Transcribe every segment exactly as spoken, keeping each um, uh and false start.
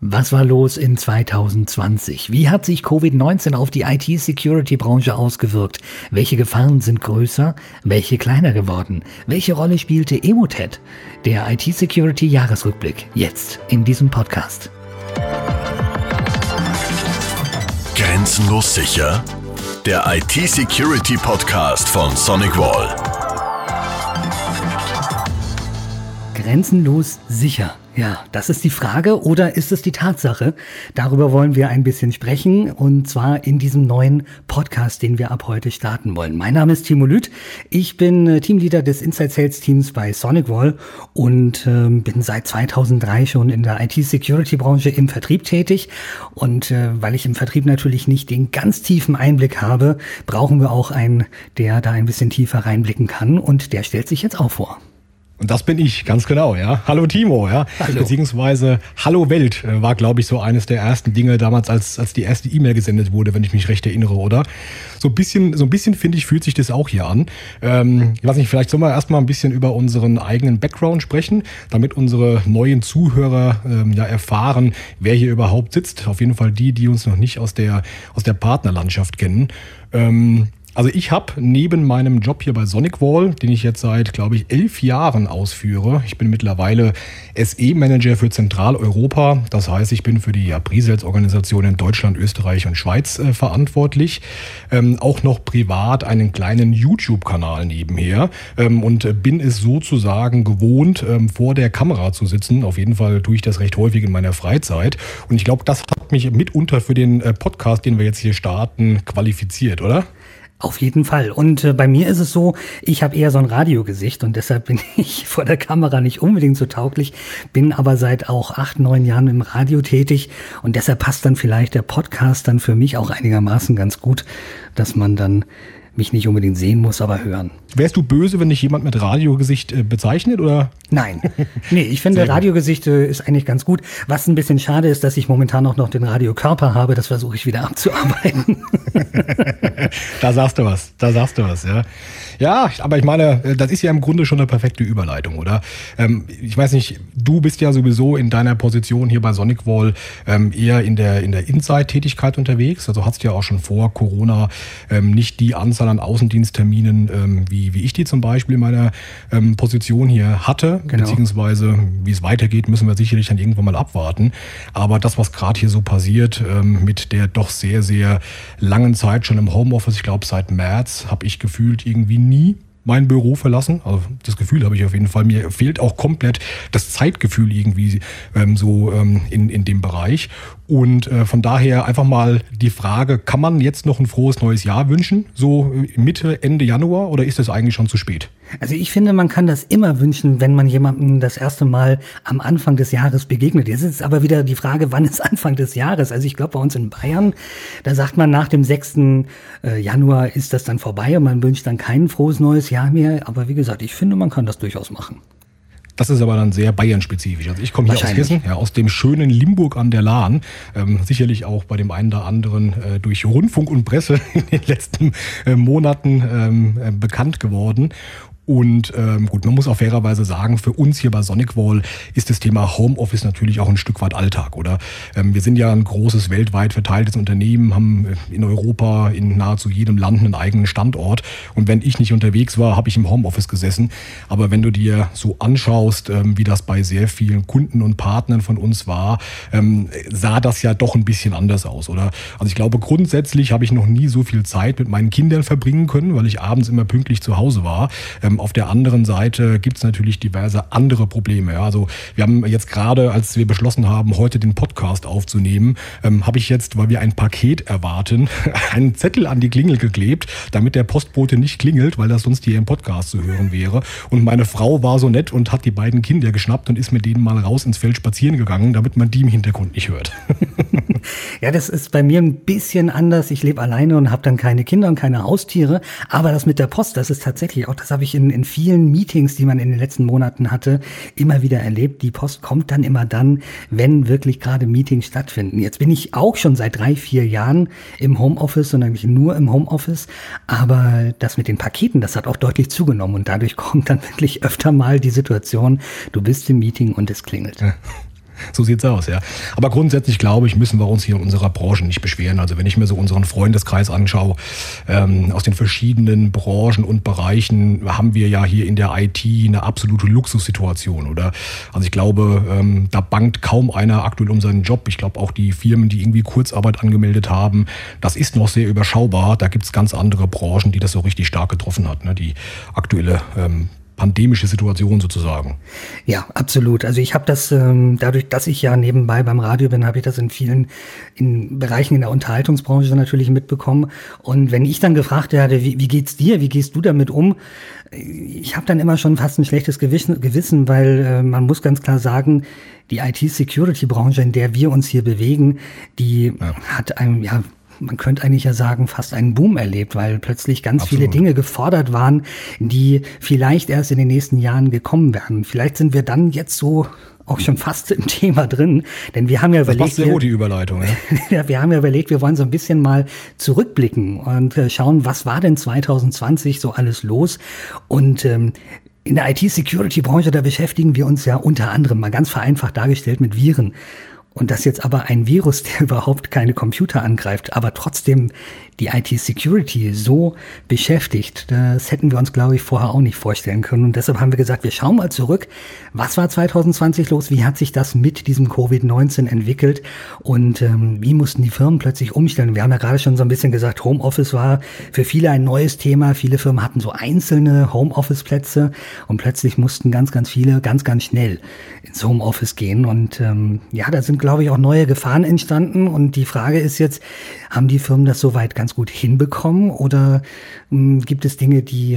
Was war los in zwanzig zwanzig? Wie hat sich Covid neunzehn auf die I T-Security-Branche ausgewirkt? Welche Gefahren sind größer, welche kleiner geworden? Welche Rolle spielte Emotet? Der I T-Security-Jahresrückblick jetzt in diesem Podcast. Grenzenlos sicher? Der I T-Security-Podcast von SonicWall. Grenzenlos sicher. Ja, das ist die Frage, oder ist es die Tatsache? Darüber wollen wir ein bisschen sprechen, und zwar in diesem neuen Podcast, den wir ab heute starten wollen. Mein Name ist Timo Lüth, ich bin Teamleader des Inside Sales Teams bei SonicWall und äh, bin seit zweitausenddrei schon in der I T-Security-Branche im Vertrieb tätig. Und äh, weil ich im Vertrieb natürlich nicht den ganz tiefen Einblick habe, brauchen wir auch einen, der da ein bisschen tiefer reinblicken kann, und der stellt sich jetzt auch vor. Und das bin ich, ganz genau, ja. Hallo Timo, ja. Hallo. Beziehungsweise Hallo Welt war, glaube ich, so eines der ersten Dinge damals, als als die erste E-Mail gesendet wurde, wenn ich mich recht erinnere, oder? So ein bisschen, so ein bisschen, finde ich, fühlt sich das auch hier an. Ähm, ich weiß nicht, vielleicht sollen wir erstmal ein bisschen über unseren eigenen Background sprechen, damit unsere neuen Zuhörer ähm, ja erfahren, wer hier überhaupt sitzt. Auf jeden Fall die, die uns noch nicht aus der aus der Partnerlandschaft kennen. Ähm, Also ich habe neben meinem Job hier bei SonicWall, den ich jetzt seit, glaube ich, elf Jahren ausführe, ich bin mittlerweile S E-Manager für Zentraleuropa. Das heißt, ich bin für die ja, Pre-Sales-Organisation in Deutschland, Österreich und Schweiz äh, verantwortlich. Ähm, auch noch privat einen kleinen YouTube-Kanal nebenher ähm, und äh, bin es sozusagen gewohnt, ähm, vor der Kamera zu sitzen. Auf jeden Fall tue ich das recht häufig in meiner Freizeit. Und ich glaube, das hat mich mitunter für den äh, Podcast, den wir jetzt hier starten, qualifiziert, oder? Auf jeden Fall. Und äh, bei mir ist es so, ich habe eher so ein Radiogesicht und deshalb bin ich vor der Kamera nicht unbedingt so tauglich, bin aber seit auch acht, neun Jahren im Radio tätig, und deshalb passt dann vielleicht der Podcast dann für mich auch einigermaßen ganz gut, dass man dann mich nicht unbedingt sehen muss, aber hören. Wärst du böse, wenn dich jemand mit Radiogesicht äh, bezeichnet, oder? Nein. Nee, ich finde, Radiogesicht äh, ist eigentlich ganz gut. Was ein bisschen schade ist, dass ich momentan auch noch den Radiokörper habe, das versuche ich wieder abzuarbeiten. Da sagst du was, da sagst du was, ja. Ja, aber ich meine, das ist ja im Grunde schon eine perfekte Überleitung, oder? Ähm, ich weiß nicht, du bist ja sowieso in deiner Position hier bei SonicWall ähm, eher in der, in der Inside-Tätigkeit unterwegs. Also hast du ja auch schon vor Corona ähm, nicht die Anzahl an Außendienstterminen, ähm, wie, wie ich die zum Beispiel in meiner ähm, Position hier hatte. Genau. Beziehungsweise, wie es weitergeht, müssen wir sicherlich dann irgendwann mal abwarten. Aber das, was gerade hier so passiert, ähm, mit der doch sehr, sehr langen Zeit schon im Homeoffice, ich glaube seit März, habe ich gefühlt irgendwie nie mein Büro verlassen. Also das Gefühl habe ich auf jeden Fall. Mir fehlt auch komplett das Zeitgefühl irgendwie ähm, so ähm, in, in dem Bereich. Und äh, von daher einfach mal die Frage, kann man jetzt noch ein frohes neues Jahr wünschen? So Mitte, Ende Januar, oder ist das eigentlich schon zu spät? Also ich finde, man kann das immer wünschen, wenn man jemandem das erste Mal am Anfang des Jahres begegnet. Jetzt ist aber wieder die Frage, wann ist Anfang des Jahres? Also ich glaube, bei uns in Bayern, da sagt man, nach dem sechsten Januar ist das dann vorbei und man wünscht dann kein frohes neues Jahr mehr. Aber wie gesagt, ich finde, man kann das durchaus machen. Das ist aber dann sehr Bayern-spezifisch. Also ich komme hier aus Hessen, ja, aus dem schönen Limburg an der Lahn. Ähm, sicherlich auch bei dem einen oder anderen äh, durch Rundfunk und Presse in den letzten äh, Monaten ähm, äh, bekannt geworden. Und ähm, gut, man muss auch fairerweise sagen, für uns hier bei SonicWall ist das Thema Homeoffice natürlich auch ein Stück weit Alltag, oder? Ähm, wir sind ja ein großes, weltweit verteiltes Unternehmen, haben in Europa in nahezu jedem Land einen eigenen Standort. Und wenn ich nicht unterwegs war, habe ich im Homeoffice gesessen. Aber wenn du dir so anschaust, ähm, wie das bei sehr vielen Kunden und Partnern von uns war, ähm, sah das ja doch ein bisschen anders aus, oder? Also ich glaube, grundsätzlich habe ich noch nie so viel Zeit mit meinen Kindern verbringen können, weil ich abends immer pünktlich zu Hause war. Ähm, Auf der anderen Seite gibt es natürlich diverse andere Probleme. Ja, also wir haben jetzt gerade, als wir beschlossen haben, heute den Podcast aufzunehmen, ähm, habe ich jetzt, weil wir ein Paket erwarten, einen Zettel an die Klingel geklebt, damit der Postbote nicht klingelt, weil das sonst hier im Podcast zu hören wäre. Und meine Frau war so nett und hat die beiden Kinder geschnappt und ist mit denen mal raus ins Feld spazieren gegangen, damit man die im Hintergrund nicht hört. Ja, das ist bei mir ein bisschen anders. Ich lebe alleine und habe dann keine Kinder und keine Haustiere. Aber das mit der Post, das ist tatsächlich auch, das habe ich in, in vielen Meetings, die man in den letzten Monaten hatte, immer wieder erlebt. Die Post kommt dann immer dann, wenn wirklich gerade Meetings stattfinden. Jetzt bin ich auch schon seit drei, vier Jahren im Homeoffice und eigentlich nur im Homeoffice. Aber das mit den Paketen, das hat auch deutlich zugenommen. Und dadurch kommt dann wirklich öfter mal die Situation, du bist im Meeting und es klingelt. Ja. So sieht's aus, ja. Aber grundsätzlich, glaube ich, müssen wir uns hier in unserer Branche nicht beschweren. Also wenn ich mir so unseren Freundeskreis anschaue, ähm, aus den verschiedenen Branchen und Bereichen, haben wir ja hier in der I T eine absolute Luxussituation, oder? Also ich glaube, ähm, da bangt kaum einer aktuell um seinen Job. Ich glaube auch die Firmen, die irgendwie Kurzarbeit angemeldet haben, das ist noch sehr überschaubar. Da gibt's ganz andere Branchen, die das so richtig stark getroffen hat, ne? Die aktuelle ähm, pandemische Situation sozusagen. Ja, absolut. Also ich habe das, ähm, dadurch, dass ich ja nebenbei beim Radio bin, habe ich das in vielen in Bereichen in der Unterhaltungsbranche natürlich mitbekommen. Und wenn ich dann gefragt werde, wie, wie geht's dir, wie gehst du damit um? Ich habe dann immer schon fast ein schlechtes Gewissen, Gewissen, weil äh, man muss ganz klar sagen, die I T-Security-Branche, in der wir uns hier bewegen, die ja. hat einem, ja, man könnte eigentlich ja sagen, fast einen Boom erlebt, weil plötzlich ganz Absolut. viele Dinge gefordert waren, die vielleicht erst in den nächsten Jahren gekommen werden. Vielleicht sind wir dann jetzt so auch schon fast im Thema drin, denn wir haben ja überlegt, das passt sehr gut, die Überleitung. Ja. ja, wir haben ja überlegt, wir wollen so ein bisschen mal zurückblicken und äh, schauen, was war denn zwanzig zwanzig so alles los und ähm, in der I T-Security-Branche, da beschäftigen wir uns ja unter anderem, mal ganz vereinfacht dargestellt, mit Viren. Und das jetzt aber ein Virus, der überhaupt keine Computer angreift, aber trotzdem die I T-Security so beschäftigt, das hätten wir uns, glaube ich, vorher auch nicht vorstellen können. Und deshalb haben wir gesagt, wir schauen mal zurück. Was war zwanzig zwanzig los? Wie hat sich das mit diesem Covid neunzehn entwickelt? Und ähm, wie mussten die Firmen plötzlich umstellen? Wir haben ja gerade schon so ein bisschen gesagt, Homeoffice war für viele ein neues Thema. Viele Firmen hatten so einzelne Homeoffice-Plätze und plötzlich mussten ganz, ganz viele ganz, ganz schnell ins Homeoffice gehen. Und ähm, ja, da sind, glaube ich, auch neue Gefahren entstanden. Und die Frage ist jetzt, haben die Firmen das soweit ganz gut hinbekommen oder mh, gibt es Dinge, die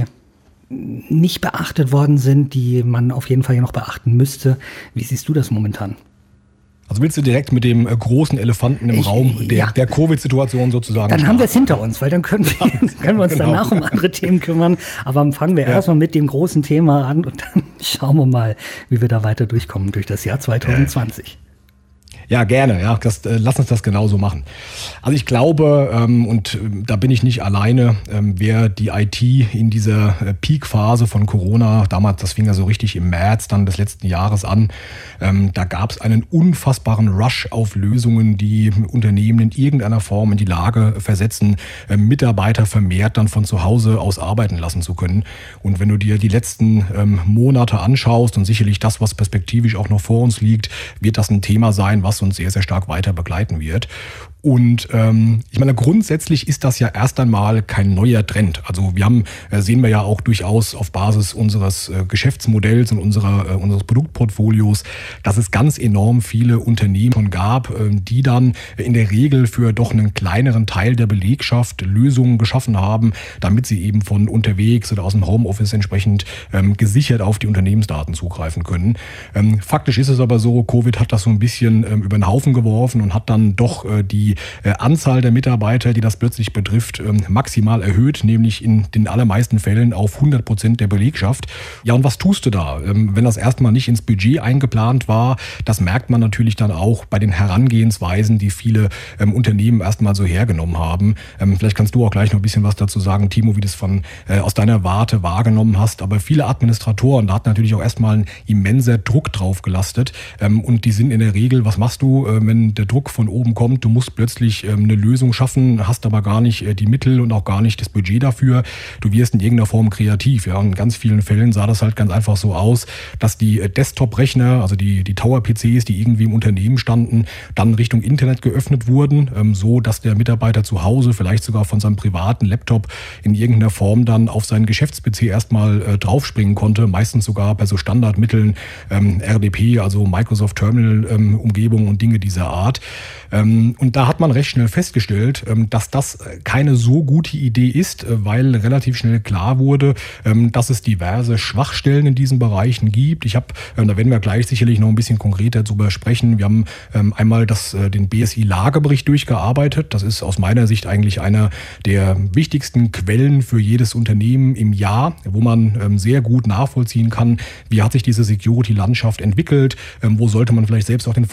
nicht beachtet worden sind, die man auf jeden Fall hier noch beachten müsste? Wie siehst du das momentan? Also willst du direkt mit dem äh, großen Elefanten im ich, Raum der, ja. der Covid-Situation sozusagen Dann starten? haben wir es hinter uns, weil dann können wir, können wir uns genau. danach um andere Themen kümmern. Aber fangen wir ja. erstmal mit dem großen Thema an und dann schauen wir mal, wie wir da weiter durchkommen durch das Jahr zwanzig zwanzig. Ja, gerne. Ja, das, äh, lass uns das genauso machen. Also ich glaube, ähm, und äh, da bin ich nicht alleine, ähm, wer die I T in dieser äh, Peak-Phase von Corona, damals, das fing ja so richtig im März dann des letzten Jahres an, ähm, da gab es einen unfassbaren Rush auf Lösungen, die Unternehmen in irgendeiner Form in die Lage versetzen, äh, Mitarbeiter vermehrt dann von zu Hause aus arbeiten lassen zu können. Und wenn du dir die letzten ähm, Monate anschaust und sicherlich das, was perspektivisch auch noch vor uns liegt, wird das ein Thema sein, was uns sehr, sehr stark weiter begleiten wird. Und ähm, ich meine, grundsätzlich ist das ja erst einmal kein neuer Trend. Also wir haben, äh, sehen wir ja auch durchaus auf Basis unseres äh, Geschäftsmodells und unserer, äh, unseres Produktportfolios, dass es ganz enorm viele Unternehmen schon gab, äh, die dann in der Regel für doch einen kleineren Teil der Belegschaft Lösungen geschaffen haben, damit sie eben von unterwegs oder aus dem Homeoffice entsprechend ähm, gesichert auf die Unternehmensdaten zugreifen können. Ähm, faktisch ist es aber so, Covid hat das so ein bisschen ähm, über den Haufen geworfen und hat dann doch äh, die äh, Anzahl der Mitarbeiter, die das plötzlich betrifft, ähm, maximal erhöht, nämlich in den allermeisten Fällen auf hundert Prozent der Belegschaft. Ja, und was tust du da? Ähm, wenn das erstmal nicht ins Budget eingeplant war, das merkt man natürlich dann auch bei den Herangehensweisen, die viele ähm, Unternehmen erstmal so hergenommen haben. Ähm, vielleicht kannst du auch gleich noch ein bisschen was dazu sagen, Timo, wie du es von äh, aus deiner Warte wahrgenommen hast. Aber viele Administratoren, da hat natürlich auch erstmal ein immenser Druck drauf gelastet. Ähm, und die sind in der Regel, was machst du, äh, wenn der Druck von oben kommt? Du musst plötzlich ähm, eine Lösung schaffen, hast aber gar nicht äh, die Mittel und auch gar nicht das Budget dafür. Du wirst in irgendeiner Form kreativ. Ja? Und in ganz vielen Fällen sah das halt ganz einfach so aus, dass die äh, Desktop-Rechner, also die, die Tower-P Cs, die irgendwie im Unternehmen standen, dann Richtung Internet geöffnet wurden, ähm, so dass der Mitarbeiter zu Hause vielleicht sogar von seinem privaten Laptop in irgendeiner Form dann auf seinen Geschäfts-P C erstmal äh, draufspringen konnte, meistens sogar bei so Standardmitteln, ähm, R D P, also Microsoft Terminal-Umgebung ähm, und Dinge dieser Art. Ähm, und da hat man recht schnell festgestellt, ähm, dass das keine so gute Idee ist, äh, weil relativ schnell klar wurde, ähm, dass es diverse Schwachstellen in diesen Bereichen gibt. Ich habe, ähm, da werden wir gleich sicherlich noch ein bisschen konkreter drüber sprechen. Wir haben ähm, einmal das, äh, den B S I-Lagebericht durchgearbeitet. Das ist aus meiner Sicht eigentlich einer der wichtigsten Quellen für jedes Unternehmen im Jahr, wo man ähm, sehr gut nachvollziehen kann, wie hat sich diese Security-Landschaft entwickelt, ähm, wo sollte man vielleicht selbst auch den Fokus hinlegen.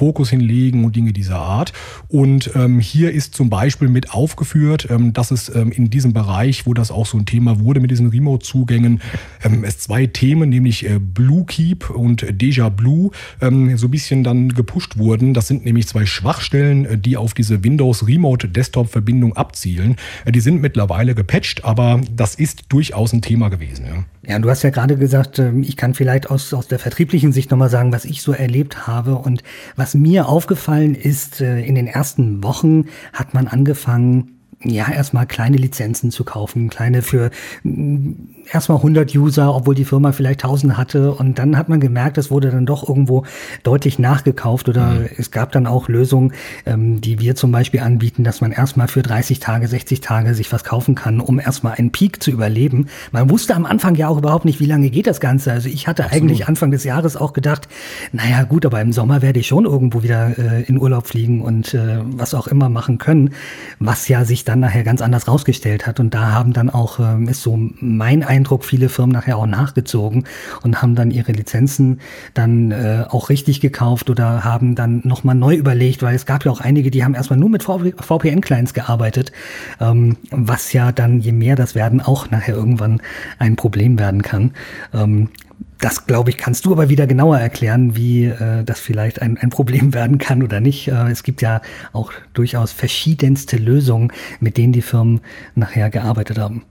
einlegen und Dinge dieser Art. Und ähm, hier ist zum Beispiel mit aufgeführt, ähm, dass es ähm, in diesem Bereich, wo das auch so ein Thema wurde mit diesen Remote-Zugängen, ähm, es zwei Themen, nämlich äh, Bluekeep und Deja Blue, ähm, so ein bisschen dann gepusht wurden. Das sind nämlich zwei Schwachstellen, die auf diese Windows Remote Desktop-Verbindung abzielen. Die sind mittlerweile gepatcht, aber das ist durchaus ein Thema gewesen. Ja, ja, du hast ja gerade gesagt, ich kann vielleicht aus, aus der vertrieblichen Sicht nochmal sagen, was ich so erlebt habe. Und was mir aufgefallen ist, in den ersten Wochen hat man angefangen, ja, erstmal kleine Lizenzen zu kaufen, kleine für erstmal hundert User, obwohl die Firma vielleicht tausend hatte, und dann hat man gemerkt, es wurde dann doch irgendwo deutlich nachgekauft, oder mhm. es gab dann auch Lösungen, ähm, die wir zum Beispiel anbieten, dass man erstmal für dreißig Tage, sechzig Tage sich was kaufen kann, um erstmal einen Peak zu überleben. Man wusste am Anfang ja auch überhaupt nicht, wie lange geht das Ganze. Also ich hatte Absolut. eigentlich Anfang des Jahres auch gedacht, naja gut, aber im Sommer werde ich schon irgendwo wieder äh, in Urlaub fliegen und äh, was auch immer machen können, was ja sich dann dann nachher ganz anders rausgestellt hat. Und da haben dann auch, ähm, ist so mein Eindruck, viele Firmen nachher auch nachgezogen und haben dann ihre Lizenzen dann äh, auch richtig gekauft oder haben dann nochmal neu überlegt, weil es gab ja auch einige, die haben erstmal nur mit V P N-Clients gearbeitet, ähm, was ja dann, je mehr das werden, auch nachher irgendwann ein Problem werden kann. Ähm, Das, glaube ich, kannst du aber wieder genauer erklären, wie äh, das vielleicht ein, ein Problem werden kann oder nicht. Äh, es gibt ja auch durchaus verschiedenste Lösungen, mit denen die Firmen nachher gearbeitet haben.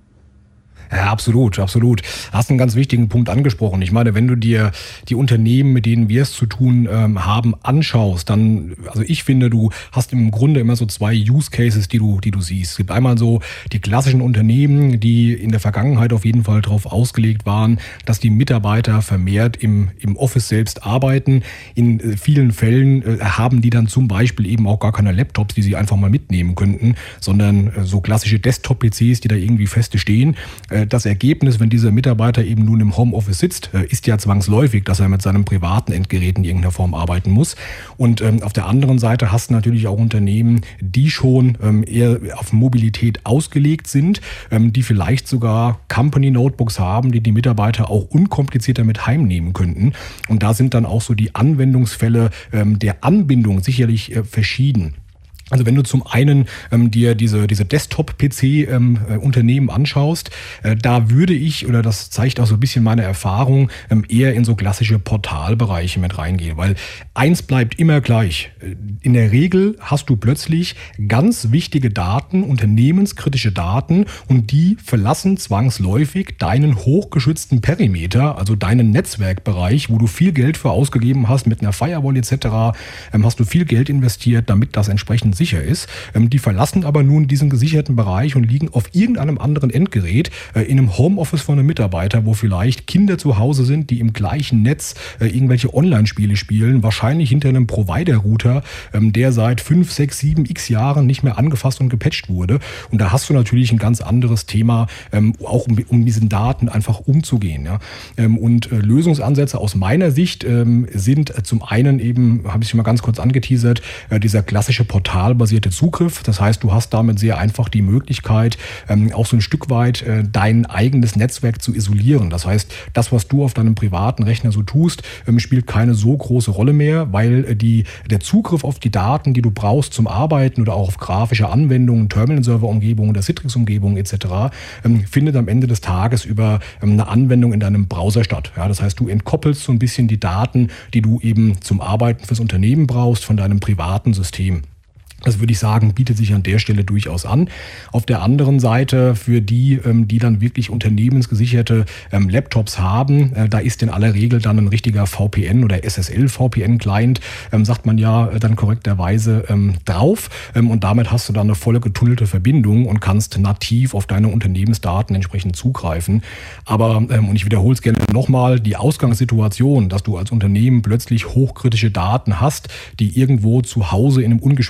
Ja, absolut, absolut. Hast einen ganz wichtigen Punkt angesprochen. Ich meine, wenn du dir die Unternehmen, mit denen wir es zu tun ähm, haben, anschaust, dann, also ich finde, du hast im Grunde immer so zwei Use Cases, die du, die du siehst. Es gibt einmal so die klassischen Unternehmen, die in der Vergangenheit auf jeden Fall darauf ausgelegt waren, dass die Mitarbeiter vermehrt im, im Office selbst arbeiten. In äh, vielen Fällen äh, haben die dann zum Beispiel eben auch gar keine Laptops, die sie einfach mal mitnehmen könnten, sondern äh, so klassische Desktop-P Cs, die da irgendwie feste stehen. Äh, Das Ergebnis, wenn dieser Mitarbeiter eben nun im Homeoffice sitzt, ist ja zwangsläufig, dass er mit seinem privaten Endgerät in irgendeiner Form arbeiten muss. Und ähm, auf der anderen Seite hast du natürlich auch Unternehmen, die schon ähm, eher auf Mobilität ausgelegt sind, ähm, die vielleicht sogar Company-Notebooks haben, die die Mitarbeiter auch unkomplizierter mit heimnehmen könnten. Und da sind dann auch so die Anwendungsfälle ähm, der Anbindung sicherlich äh, verschieden. Also wenn du zum einen ähm, dir diese diese Desktop-P C-Unternehmen ähm, anschaust, äh, da würde ich, oder das zeigt auch so ein bisschen meine Erfahrung, ähm, eher in so klassische Portalbereiche mit reingehen. Weil eins bleibt immer gleich. In der Regel hast du plötzlich ganz wichtige Daten, unternehmenskritische Daten, und die verlassen zwangsläufig deinen hochgeschützten Perimeter, also deinen Netzwerkbereich, wo du viel Geld für ausgegeben hast, mit einer Firewall et cetera, ähm, hast du viel Geld investiert, damit das entsprechend sicher ist. Die verlassen aber nun diesen gesicherten Bereich und liegen auf irgendeinem anderen Endgerät in einem Homeoffice von einem Mitarbeiter, wo vielleicht Kinder zu Hause sind, die im gleichen Netz irgendwelche Online-Spiele spielen, wahrscheinlich hinter einem Provider-Router, der seit fünf, sechs, sieben x Jahren nicht mehr angefasst und gepatcht wurde. Und da hast du natürlich ein ganz anderes Thema, auch um, um diesen Daten einfach umzugehen. Ja. Und Lösungsansätze aus meiner Sicht sind zum einen eben, habe ich schon mal ganz kurz angeteasert, dieser klassische Portal basierte Zugriff. Das heißt, du hast damit sehr einfach die Möglichkeit, ähm, auch so ein Stück weit äh, dein eigenes Netzwerk zu isolieren. Das heißt, das, was du auf deinem privaten Rechner so tust, ähm, spielt keine so große Rolle mehr, weil äh, die, der Zugriff auf die Daten, die du brauchst zum Arbeiten oder auch auf grafische Anwendungen, Terminal-Server-Umgebungen oder Citrix-Umgebungen et cetera, ähm, findet am Ende des Tages über ähm, eine Anwendung in deinem Browser statt. Ja, das heißt, du entkoppelst so ein bisschen die Daten, die du eben zum Arbeiten fürs Unternehmen brauchst, von deinem privaten System. Das würde ich sagen, bietet sich an der Stelle durchaus an. Auf der anderen Seite, für die, die dann wirklich unternehmensgesicherte Laptops haben, da ist in aller Regel dann ein richtiger V P N oder S S L-V P N-Client, sagt man ja dann korrekterweise, drauf. Und damit hast du dann eine volle getunnelte Verbindung und kannst nativ auf deine Unternehmensdaten entsprechend zugreifen. Aber, und ich wiederhole es gerne nochmal, die Ausgangssituation, dass du als Unternehmen plötzlich hochkritische Daten hast, die irgendwo zu Hause in einem ungeschützten Netz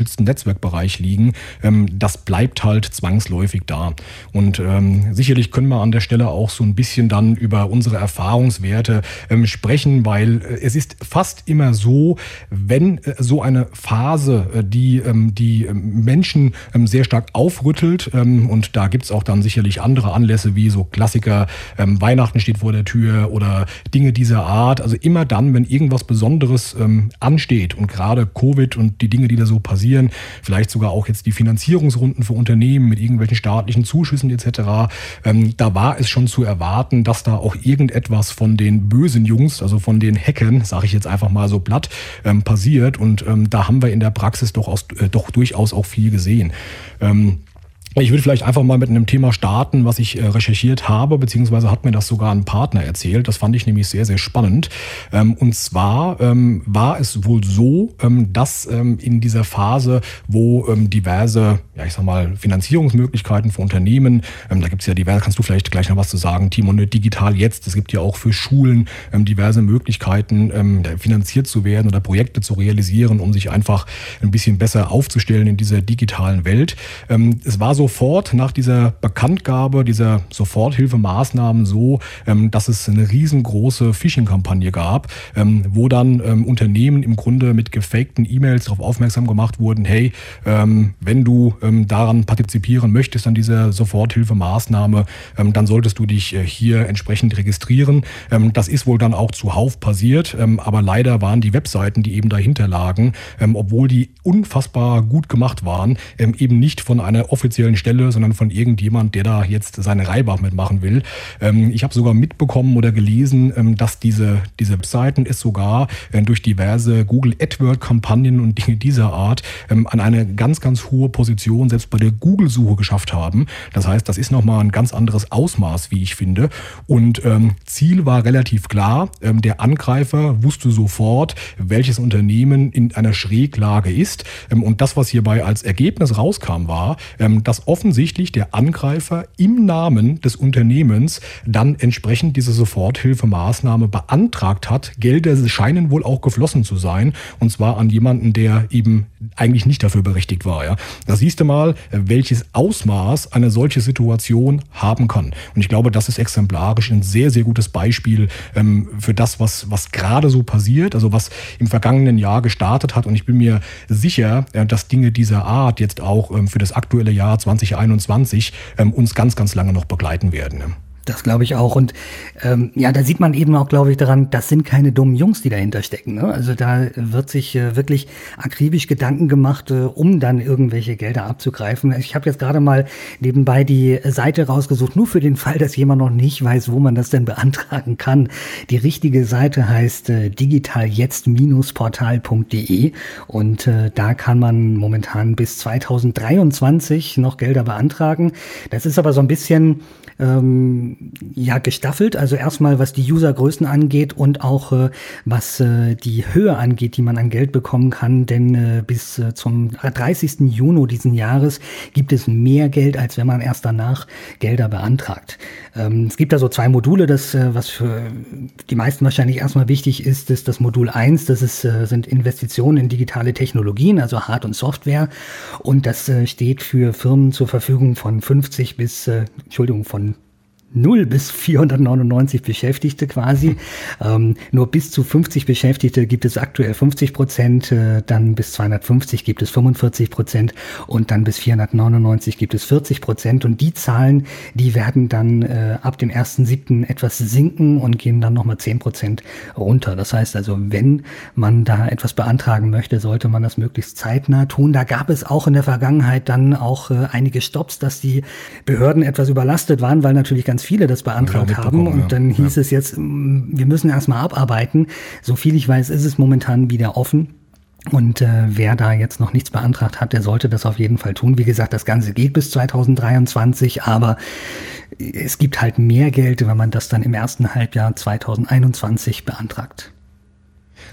Netzwerkbereich liegen, ähm, das bleibt halt zwangsläufig da. Und ähm, sicherlich können wir an der Stelle auch so ein bisschen dann über unsere Erfahrungswerte ähm, sprechen, weil äh, es ist fast immer so, wenn äh, so eine Phase, äh, die ähm, die äh, Menschen ähm, sehr stark aufrüttelt, ähm, und da gibt's auch dann sicherlich andere Anlässe wie so Klassiker, ähm, Weihnachten steht vor der Tür oder Dinge dieser Art. Also immer dann, wenn irgendwas Besonderes ähm, ansteht und gerade Covid und die Dinge, die da so passieren, vielleicht sogar auch jetzt die Finanzierungsrunden für Unternehmen mit irgendwelchen staatlichen Zuschüssen et cetera, ähm, da war es schon zu erwarten, dass da auch irgendetwas von den bösen Jungs, also von den Hackern, sage ich jetzt einfach mal so platt, ähm, passiert. Und ähm, da haben wir in der Praxis doch, aus, äh, doch durchaus auch viel gesehen. Ähm, Ich würde vielleicht einfach mal mit einem Thema starten, was ich äh, recherchiert habe, beziehungsweise hat mir das sogar ein Partner erzählt. Das fand ich nämlich sehr, sehr spannend. Ähm, und zwar ähm, war es wohl so, ähm, dass ähm, in dieser Phase, wo ähm, diverse, ja ich sag mal, Finanzierungsmöglichkeiten für Unternehmen, ähm, da gibt's ja diverse, kannst du vielleicht gleich noch was zu sagen, Timo, ne, digital jetzt, es gibt ja auch für Schulen ähm, diverse Möglichkeiten, ähm, finanziert zu werden oder Projekte zu realisieren, um sich einfach ein bisschen besser aufzustellen in dieser digitalen Welt. Ähm, es war so sofort nach dieser Bekanntgabe dieser Soforthilfemaßnahmen so, dass es eine riesengroße Phishing-Kampagne gab, wo dann Unternehmen im Grunde mit gefakten E-Mails darauf aufmerksam gemacht wurden, hey, wenn du daran partizipieren möchtest an dieser Soforthilfemaßnahme, dann solltest du dich hier entsprechend registrieren. Das ist wohl dann auch zuhauf passiert, aber leider waren die Webseiten, die eben dahinter lagen, obwohl die unfassbar gut gemacht waren, eben nicht von einer offiziellen Stelle, sondern von irgendjemand, der da jetzt seine Reibach mitmachen will. Ähm, ich habe sogar mitbekommen oder gelesen, ähm, dass diese, diese Webseiten es sogar äh, durch diverse Google AdWords-Kampagnen und Dinge dieser Art ähm, an eine ganz, ganz hohe Position selbst bei der Google-Suche geschafft haben. Das heißt, das ist nochmal ein ganz anderes Ausmaß, wie ich finde. Und ähm, Ziel war relativ klar. Ähm, der Angreifer wusste sofort, welches Unternehmen in einer Schräglage ist. Ähm, und das, was hierbei als Ergebnis rauskam, war, ähm, dass offensichtlich der Angreifer im Namen des Unternehmens dann entsprechend diese Soforthilfemaßnahme beantragt hat. Gelder scheinen wohl auch geflossen zu sein, und zwar an jemanden, der eben eigentlich nicht dafür berechtigt war. Ja. Da siehst du mal, welches Ausmaß eine solche Situation haben kann. Und ich glaube, das ist exemplarisch ein sehr, sehr gutes Beispiel ähm, für das, was, was gerade so passiert, also was im vergangenen Jahr gestartet hat. Und ich bin mir sicher, äh, dass Dinge dieser Art jetzt auch ähm, für das aktuelle Jahr zwanzig einundzwanzig ähm, uns ganz, ganz lange noch begleiten werden. Ne? Das glaube ich auch. Und ähm, ja, da sieht man eben auch, glaube ich, daran, das sind keine dummen Jungs, die dahinter stecken. Ne? Also da wird sich äh, wirklich akribisch Gedanken gemacht, äh, um dann irgendwelche Gelder abzugreifen. Ich habe jetzt gerade mal nebenbei die Seite rausgesucht, nur für den Fall, dass jemand noch nicht weiß, wo man das denn beantragen kann. Die richtige Seite heißt äh, digitaljetzt Portal punkt de und äh, da kann man momentan bis zweitausenddreiundzwanzig noch Gelder beantragen. Das ist aber so ein bisschen ähm, ja gestaffelt, also erstmal was die Usergrößen angeht und auch äh, was äh, die Höhe angeht, die man an Geld bekommen kann, denn äh, bis äh, zum dreißigsten Juni diesen Jahres gibt es mehr Geld, als wenn man erst danach Gelder beantragt. Ähm, es gibt da so zwei Module, das äh, was für die meisten wahrscheinlich erstmal wichtig ist, ist das Modul eins, das ist, äh, sind Investitionen in digitale Technologien, also Hard- und Software, und das äh, steht für Firmen zur Verfügung von fünfzig bis, äh, Entschuldigung, von null bis vierhundertneunundneunzig Beschäftigte quasi. Ähm, nur bis zu fünfzig Beschäftigte gibt es aktuell fünfzig Prozent, äh, dann bis zweihundertfünfzig gibt es fünfundvierzig Prozent und dann bis vierhundertneunundneunzig gibt es vierzig Prozent. Und die Zahlen, die werden dann äh, ab dem ersten siebten etwas sinken und gehen dann nochmal zehn Prozent runter. Das heißt also, wenn man da etwas beantragen möchte, sollte man das möglichst zeitnah tun. Da gab es auch in der Vergangenheit dann auch äh, einige Stops, dass die Behörden etwas überlastet waren, weil natürlich ganz viele das beantragt haben und dann hieß ja. es jetzt, wir müssen erstmal abarbeiten. So viel ich weiß, ist es momentan wieder offen. Und äh, wer da jetzt noch nichts beantragt hat, der sollte das auf jeden Fall tun. Wie gesagt, das Ganze geht bis zweitausenddreiundzwanzig, aber es gibt halt mehr Geld, wenn man das dann im ersten Halbjahr zweitausendeinundzwanzig beantragt.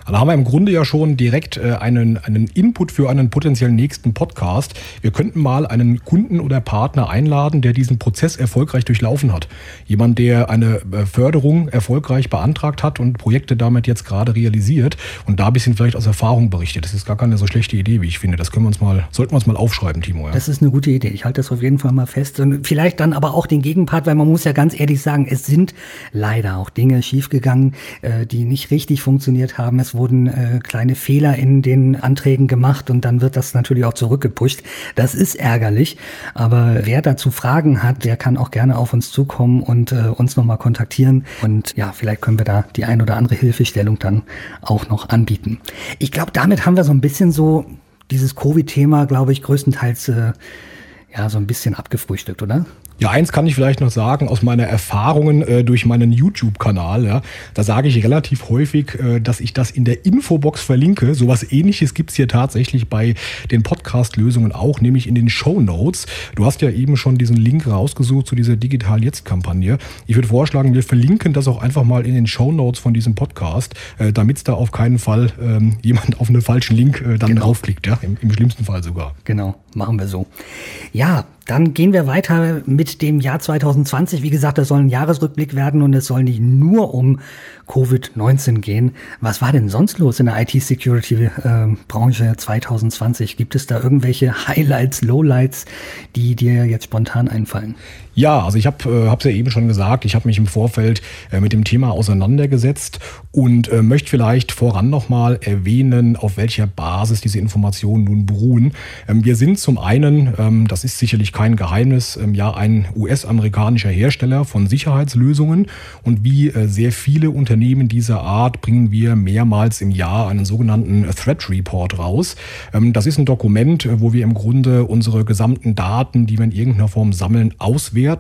Da haben wir im Grunde ja schon direkt äh, einen, einen Input für einen potenziellen nächsten Podcast. Wir könnten mal einen Kunden oder Partner einladen, der diesen Prozess erfolgreich durchlaufen hat. Jemand, der eine Förderung erfolgreich beantragt hat und Projekte damit jetzt gerade realisiert und da ein bisschen vielleicht aus Erfahrung berichtet. Das ist gar keine so schlechte Idee, wie ich finde. Das können wir uns mal, sollten wir uns mal aufschreiben, Timo. Ja? Das ist eine gute Idee. Ich halte das auf jeden Fall mal fest. Und vielleicht dann aber auch den Gegenpart, weil man muss ja ganz ehrlich sagen, es sind leider auch Dinge schiefgegangen, äh, die nicht richtig funktioniert haben. Es wurden äh, kleine Fehler in den Anträgen gemacht und dann wird das natürlich auch zurückgepusht. Das ist ärgerlich, aber wer dazu Fragen hat, der kann auch gerne auf uns zukommen und äh, uns nochmal kontaktieren und ja, vielleicht können wir da die ein oder andere Hilfestellung dann auch noch anbieten. Ich glaube, damit haben wir so ein bisschen so dieses Covid-Thema, glaube ich, größtenteils äh, ja so ein bisschen abgefrühstückt, oder? Ja, eins kann ich vielleicht noch sagen aus meiner Erfahrungen äh, durch meinen YouTube-Kanal. Ja, da sage ich relativ häufig, äh, dass ich das in der Infobox verlinke. Sowas Ähnliches gibt's hier tatsächlich bei den Podcast-Lösungen auch, nämlich in den Shownotes. Du hast ja eben schon diesen Link rausgesucht zu dieser Digital-Jetzt-Kampagne. Ich würde vorschlagen, wir verlinken das auch einfach mal in den Shownotes von diesem Podcast, äh, damit es da auf keinen Fall ähm, jemand auf einen falschen Link äh, dann genau. draufklickt. Ja? Im, Im schlimmsten Fall sogar. Genau, machen wir so. Ja, dann gehen wir weiter mit dem Jahr zwanzig zwanzig. Wie gesagt, das soll ein Jahresrückblick werden und es soll nicht nur um Covid neunzehn gehen. Was war denn sonst los in der I T-Security-Branche äh, zwanzig zwanzig? Gibt es da irgendwelche Highlights, Lowlights, die dir jetzt spontan einfallen? Ja, also ich habe es ja eben schon gesagt, ich habe mich im Vorfeld äh, mit dem Thema auseinandergesetzt und äh, möchte vielleicht voran nochmal erwähnen, auf welcher Basis diese Informationen nun beruhen. Ähm, wir sind zum einen, ähm, das ist sicherlich kein Geheimnis, ähm, ja ein U S-amerikanischer Hersteller von Sicherheitslösungen und wie äh, sehr viele Unternehmen dieser Art bringen wir mehrmals im Jahr einen sogenannten Threat Report raus. Ähm, das ist ein Dokument, äh, wo wir im Grunde unsere gesamten Daten, die wir in irgendeiner Form sammeln, auswerten,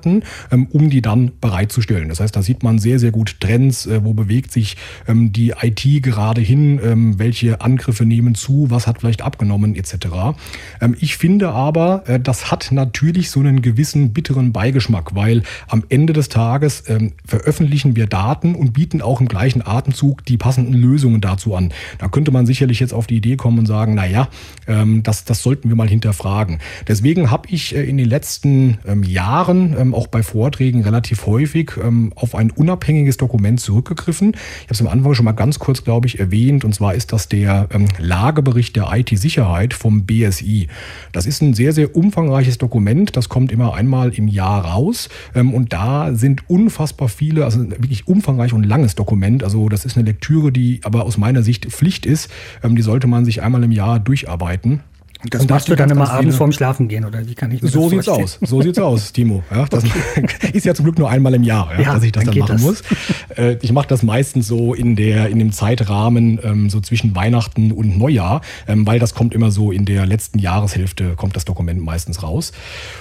um die dann bereitzustellen. Das heißt, da sieht man sehr, sehr gut Trends, wo bewegt sich die I T gerade hin, welche Angriffe nehmen zu, was hat vielleicht abgenommen et cetera. Ich finde aber, das hat natürlich so einen gewissen bitteren Beigeschmack, weil am Ende des Tages veröffentlichen wir Daten und bieten auch im gleichen Atemzug die passenden Lösungen dazu an. Da könnte man sicherlich jetzt auf die Idee kommen und sagen, naja, das, das sollten wir mal hinterfragen. Deswegen habe ich in den letzten Jahren Ähm, auch bei Vorträgen relativ häufig ähm, auf ein unabhängiges Dokument zurückgegriffen. Ich habe es am Anfang schon mal ganz kurz, glaube ich, erwähnt, und zwar ist das der ähm, Lagebericht der I T-Sicherheit vom B S I. Das ist ein sehr, sehr umfangreiches Dokument, das kommt immer einmal im Jahr raus ähm, und da sind unfassbar viele, also ein wirklich umfangreich und langes Dokument, also das ist eine Lektüre, die aber aus meiner Sicht Pflicht ist, ähm, die sollte man sich einmal im Jahr durcharbeiten. Das machst du dann immer abends vorm Schlafen gehen, oder wie kann ich mir das vorstellen? So sieht's aus, so sieht's aus, Timo. Ja, das okay. ist ja zum Glück nur einmal im Jahr, ja, ja, dass ich das dann, dann machen das. muss. Äh, ich mache das meistens so in der in dem Zeitrahmen ähm, so zwischen Weihnachten und Neujahr, ähm, weil das kommt immer so in der letzten Jahreshälfte, kommt das Dokument meistens raus.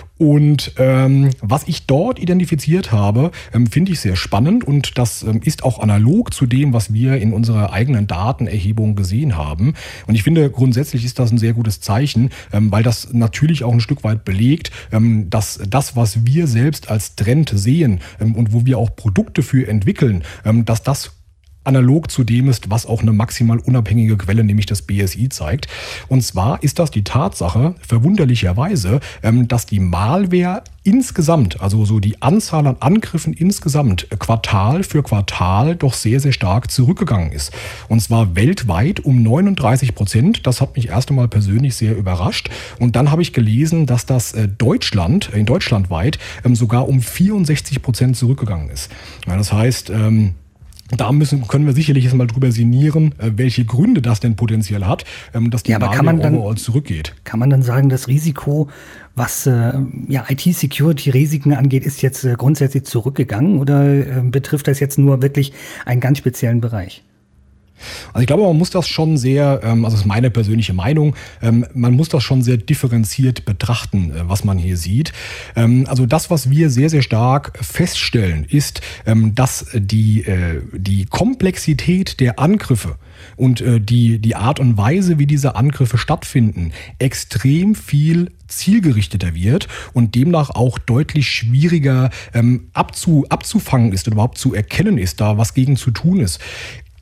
Und ähm, was ich dort identifiziert habe, ähm, finde ich sehr spannend und das ähm, ist auch analog zu dem, was wir in unserer eigenen Datenerhebung gesehen haben. Und ich finde, grundsätzlich ist das ein sehr gutes Zeichen, ähm, weil das natürlich auch ein Stück weit belegt, ähm, dass das, was wir selbst als Trend sehen ähm, und wo wir auch Produkte für entwickeln, ähm, dass das analog zu dem ist, was auch eine maximal unabhängige Quelle, nämlich das B S I, zeigt. Und zwar ist das die Tatsache, verwunderlicherweise, dass die Malware insgesamt, also so die Anzahl an Angriffen insgesamt, Quartal für Quartal doch sehr, sehr stark zurückgegangen ist. Und zwar weltweit um neununddreißig Prozent. Das hat mich erst einmal persönlich sehr überrascht. Und dann habe ich gelesen, dass das Deutschland, in deutschlandweit sogar um vierundsechzig Prozent zurückgegangen ist. Das heißt, da müssen, können wir sicherlich jetzt mal drüber sinnieren, welche Gründe das denn potenziell hat, dass die ja, aber kann man dann, overall zurückgeht. Kann man dann sagen, das Risiko, was äh, ja, I T-Security-Risiken angeht, ist jetzt äh, grundsätzlich zurückgegangen oder äh, betrifft das jetzt nur wirklich einen ganz speziellen Bereich? Also ich glaube, man muss das schon sehr, also das ist meine persönliche Meinung, man muss das schon sehr differenziert betrachten, was man hier sieht. Also das, was wir sehr, sehr stark feststellen, ist, dass die, die Komplexität der Angriffe und die, die Art und Weise, wie diese Angriffe stattfinden, extrem viel zielgerichteter wird und demnach auch deutlich schwieriger ähm, abzu, abzufangen ist und überhaupt zu erkennen ist, da was gegen zu tun ist.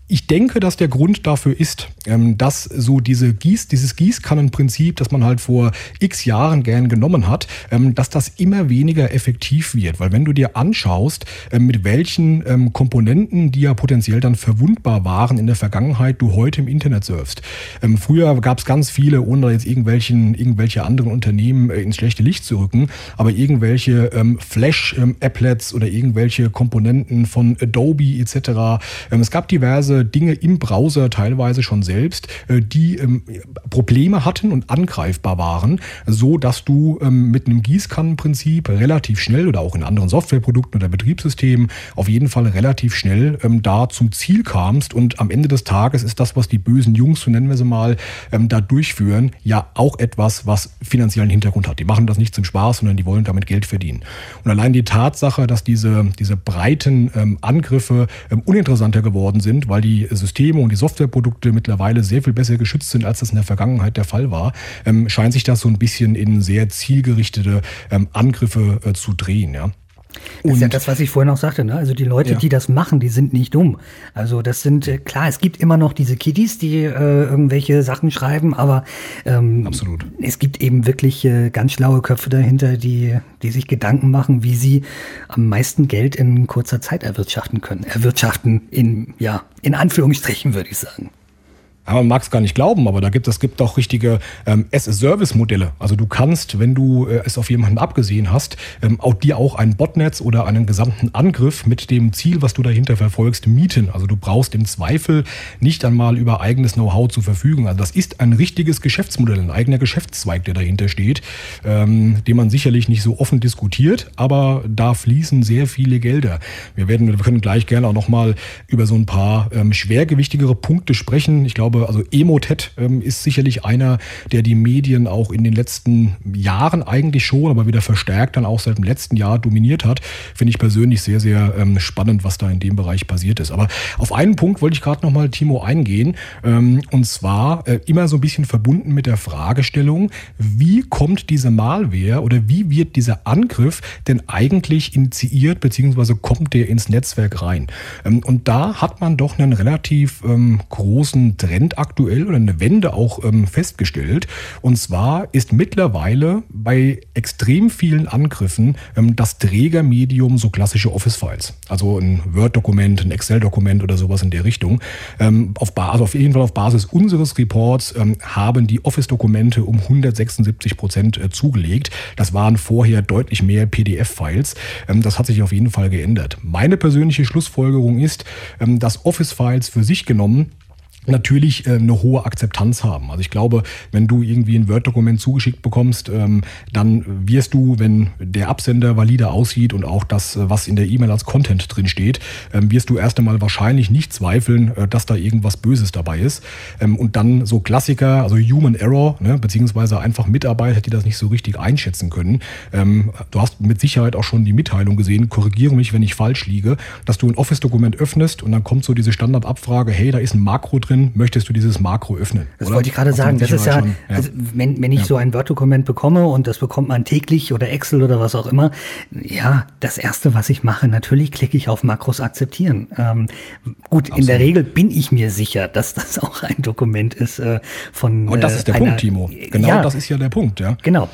Ich denke, dass der Grund dafür ist, dass so diese Gieß, dieses Gießkannenprinzip, das man halt vor x Jahren gern genommen hat, dass das immer weniger effektiv wird. Weil wenn du dir anschaust, mit welchen Komponenten, die ja potenziell dann verwundbar waren in der Vergangenheit, du heute im Internet surfst. Früher gab es ganz viele, ohne jetzt irgendwelchen, irgendwelche anderen Unternehmen ins schlechte Licht zu rücken, aber irgendwelche Flash-Applets oder irgendwelche Komponenten von Adobe et cetera. Es gab diverse Dinge im Browser teilweise schon selbst, die ähm, Probleme hatten und angreifbar waren, so dass du ähm, mit einem Gießkannenprinzip relativ schnell oder auch in anderen Softwareprodukten oder Betriebssystemen auf jeden Fall relativ schnell ähm, da zum Ziel kamst. Und am Ende des Tages ist das, was die bösen Jungs, so nennen wir sie mal, ähm, da durchführen, ja auch etwas, was finanziellen Hintergrund hat. Die machen das nicht zum Spaß, sondern die wollen damit Geld verdienen. Und allein die Tatsache, dass diese, diese breiten ähm, Angriffe ähm, uninteressanter geworden sind, weil die Systeme und die Softwareprodukte mittlerweile sehr viel besser geschützt sind, als das in der Vergangenheit der Fall war, ähm, scheint sich das so ein bisschen in sehr zielgerichtete ähm, Angriffe äh, zu drehen, ja. Das ist ja das, was ich vorhin auch sagte, ne? Also die Leute, ja. die das machen, die sind nicht dumm. Also das sind, äh, klar, es gibt immer noch diese Kiddies, die äh, irgendwelche Sachen schreiben, aber ähm, Absolut. Es gibt eben wirklich äh, ganz schlaue Köpfe dahinter, die, die sich Gedanken machen, wie sie am meisten Geld in kurzer Zeit erwirtschaften können. Erwirtschaften in, ja, in Anführungsstrichen, würde ich sagen. Ja, man mag es gar nicht glauben, aber da gibt es gibt auch richtige ähm, as-a-Service-Modelle. Also du kannst, wenn du äh, es auf jemanden abgesehen hast, ähm, auch dir auch ein Botnetz oder einen gesamten Angriff mit dem Ziel, was du dahinter verfolgst, mieten. Also du brauchst im Zweifel nicht einmal über eigenes Know-how zu verfügen. Also das ist ein richtiges Geschäftsmodell, ein eigener Geschäftszweig, der dahinter steht, ähm, den man sicherlich nicht so offen diskutiert, aber da fließen sehr viele Gelder. Wir werden, wir können gleich gerne auch nochmal über so ein paar ähm, schwergewichtigere Punkte sprechen. Ich glaube, also Emotet ähm, ist sicherlich einer, der die Medien auch in den letzten Jahren eigentlich schon, aber wieder verstärkt dann auch seit dem letzten Jahr dominiert hat. Finde ich persönlich sehr, sehr ähm, spannend, was da in dem Bereich passiert ist. Aber auf einen Punkt wollte ich gerade nochmal, Timo, eingehen. Ähm, und zwar äh, immer so ein bisschen verbunden mit der Fragestellung, wie kommt diese Malware oder wie wird dieser Angriff denn eigentlich initiiert, beziehungsweise kommt der ins Netzwerk rein? Ähm, und da hat man doch einen relativ ähm, großen Trend aktuell oder eine Wende auch ähm, festgestellt. Und zwar ist mittlerweile bei extrem vielen Angriffen ähm, das Trägermedium so klassische Office-Files. Also ein Word-Dokument, ein Excel-Dokument oder sowas in der Richtung. Ähm, auf, ba- also auf jeden Fall auf Basis unseres Reports ähm, haben die Office-Dokumente um hundertsechsundsiebzig Prozent äh, zugelegt. Das waren vorher deutlich mehr P D F-Files. Ähm, das hat sich auf jeden Fall geändert. Meine persönliche Schlussfolgerung ist, ähm, dass Office-Files für sich genommen natürlich äh, eine hohe Akzeptanz haben. Also ich glaube, wenn du irgendwie ein Word-Dokument zugeschickt bekommst, ähm, dann wirst du, wenn der Absender valide aussieht und auch das, was in der E-Mail als Content drin steht, ähm, wirst du erst einmal wahrscheinlich nicht zweifeln, äh, dass da irgendwas Böses dabei ist. Ähm, und dann so Klassiker, also Human Error, ne, beziehungsweise einfach Mitarbeiter, die das nicht so richtig einschätzen können. Ähm, du hast mit Sicherheit auch schon die Mitteilung gesehen, korrigiere mich, wenn ich falsch liege, dass du ein Office-Dokument öffnest und dann kommt so diese Standardabfrage, hey, da ist ein Makro drin, möchtest du dieses Makro öffnen? Das oder? wollte ich gerade sagen. Das ist ja, schon, ja. Also wenn, wenn ich ja. so ein Word-Dokument bekomme und das bekommt man täglich oder Excel oder was auch immer, ja, das Erste, was ich mache, natürlich klicke ich auf Makros akzeptieren. Ähm, gut, Absolut. In der Regel bin ich mir sicher, dass das auch ein Dokument ist äh, von Und das ist der einer, Punkt, Timo. Genau, ja, das ist ja der Punkt, ja. Genau.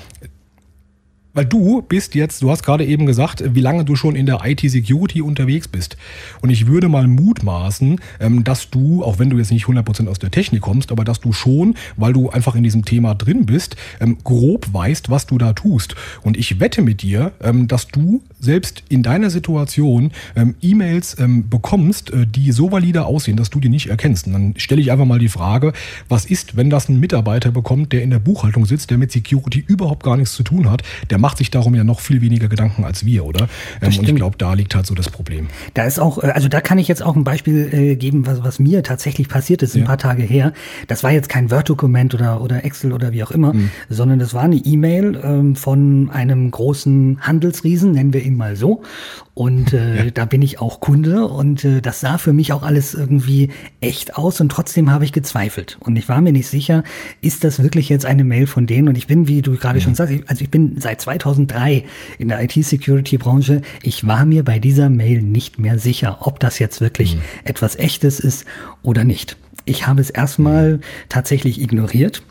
Weil du bist jetzt, du hast gerade eben gesagt, wie lange du schon in der I T-Security unterwegs bist. Und ich würde mal mutmaßen, dass du, auch wenn du jetzt nicht hundert Prozent aus der Technik kommst, aber dass du schon, weil du einfach in diesem Thema drin bist, grob weißt, was du da tust. Und ich wette mit dir, dass du selbst in deiner Situation E-Mails bekommst, die so valide aussehen, dass du die nicht erkennst. Und dann stelle ich einfach mal die Frage, was ist, wenn das ein Mitarbeiter bekommt, der in der Buchhaltung sitzt, der mit Security überhaupt gar nichts zu tun hat, der macht sich darum ja noch viel weniger Gedanken als wir, oder? Ähm, und ich glaube, da liegt halt so das Problem. Da ist auch, also da kann ich jetzt auch ein Beispiel äh, geben, was, was mir tatsächlich passiert ist, ja. ein paar Tage her. Das war jetzt kein Word-Dokument oder, oder Excel oder wie auch immer, mhm. sondern das war eine E-Mail ähm, von einem großen Handelsriesen, nennen wir ihn mal so. Und äh, ja. da bin ich auch Kunde und äh, das sah für mich auch alles irgendwie echt aus und trotzdem habe ich gezweifelt. Und ich war mir nicht sicher, ist das wirklich jetzt eine Mail von denen? Und ich bin, wie du gerade mhm. schon sagst, also ich bin seit zweitausenddrei in der I T-Security-Branche. Ich war mir bei dieser Mail nicht mehr sicher, ob das jetzt wirklich mhm. etwas Echtes ist oder nicht. Ich habe es erstmal tatsächlich ignoriert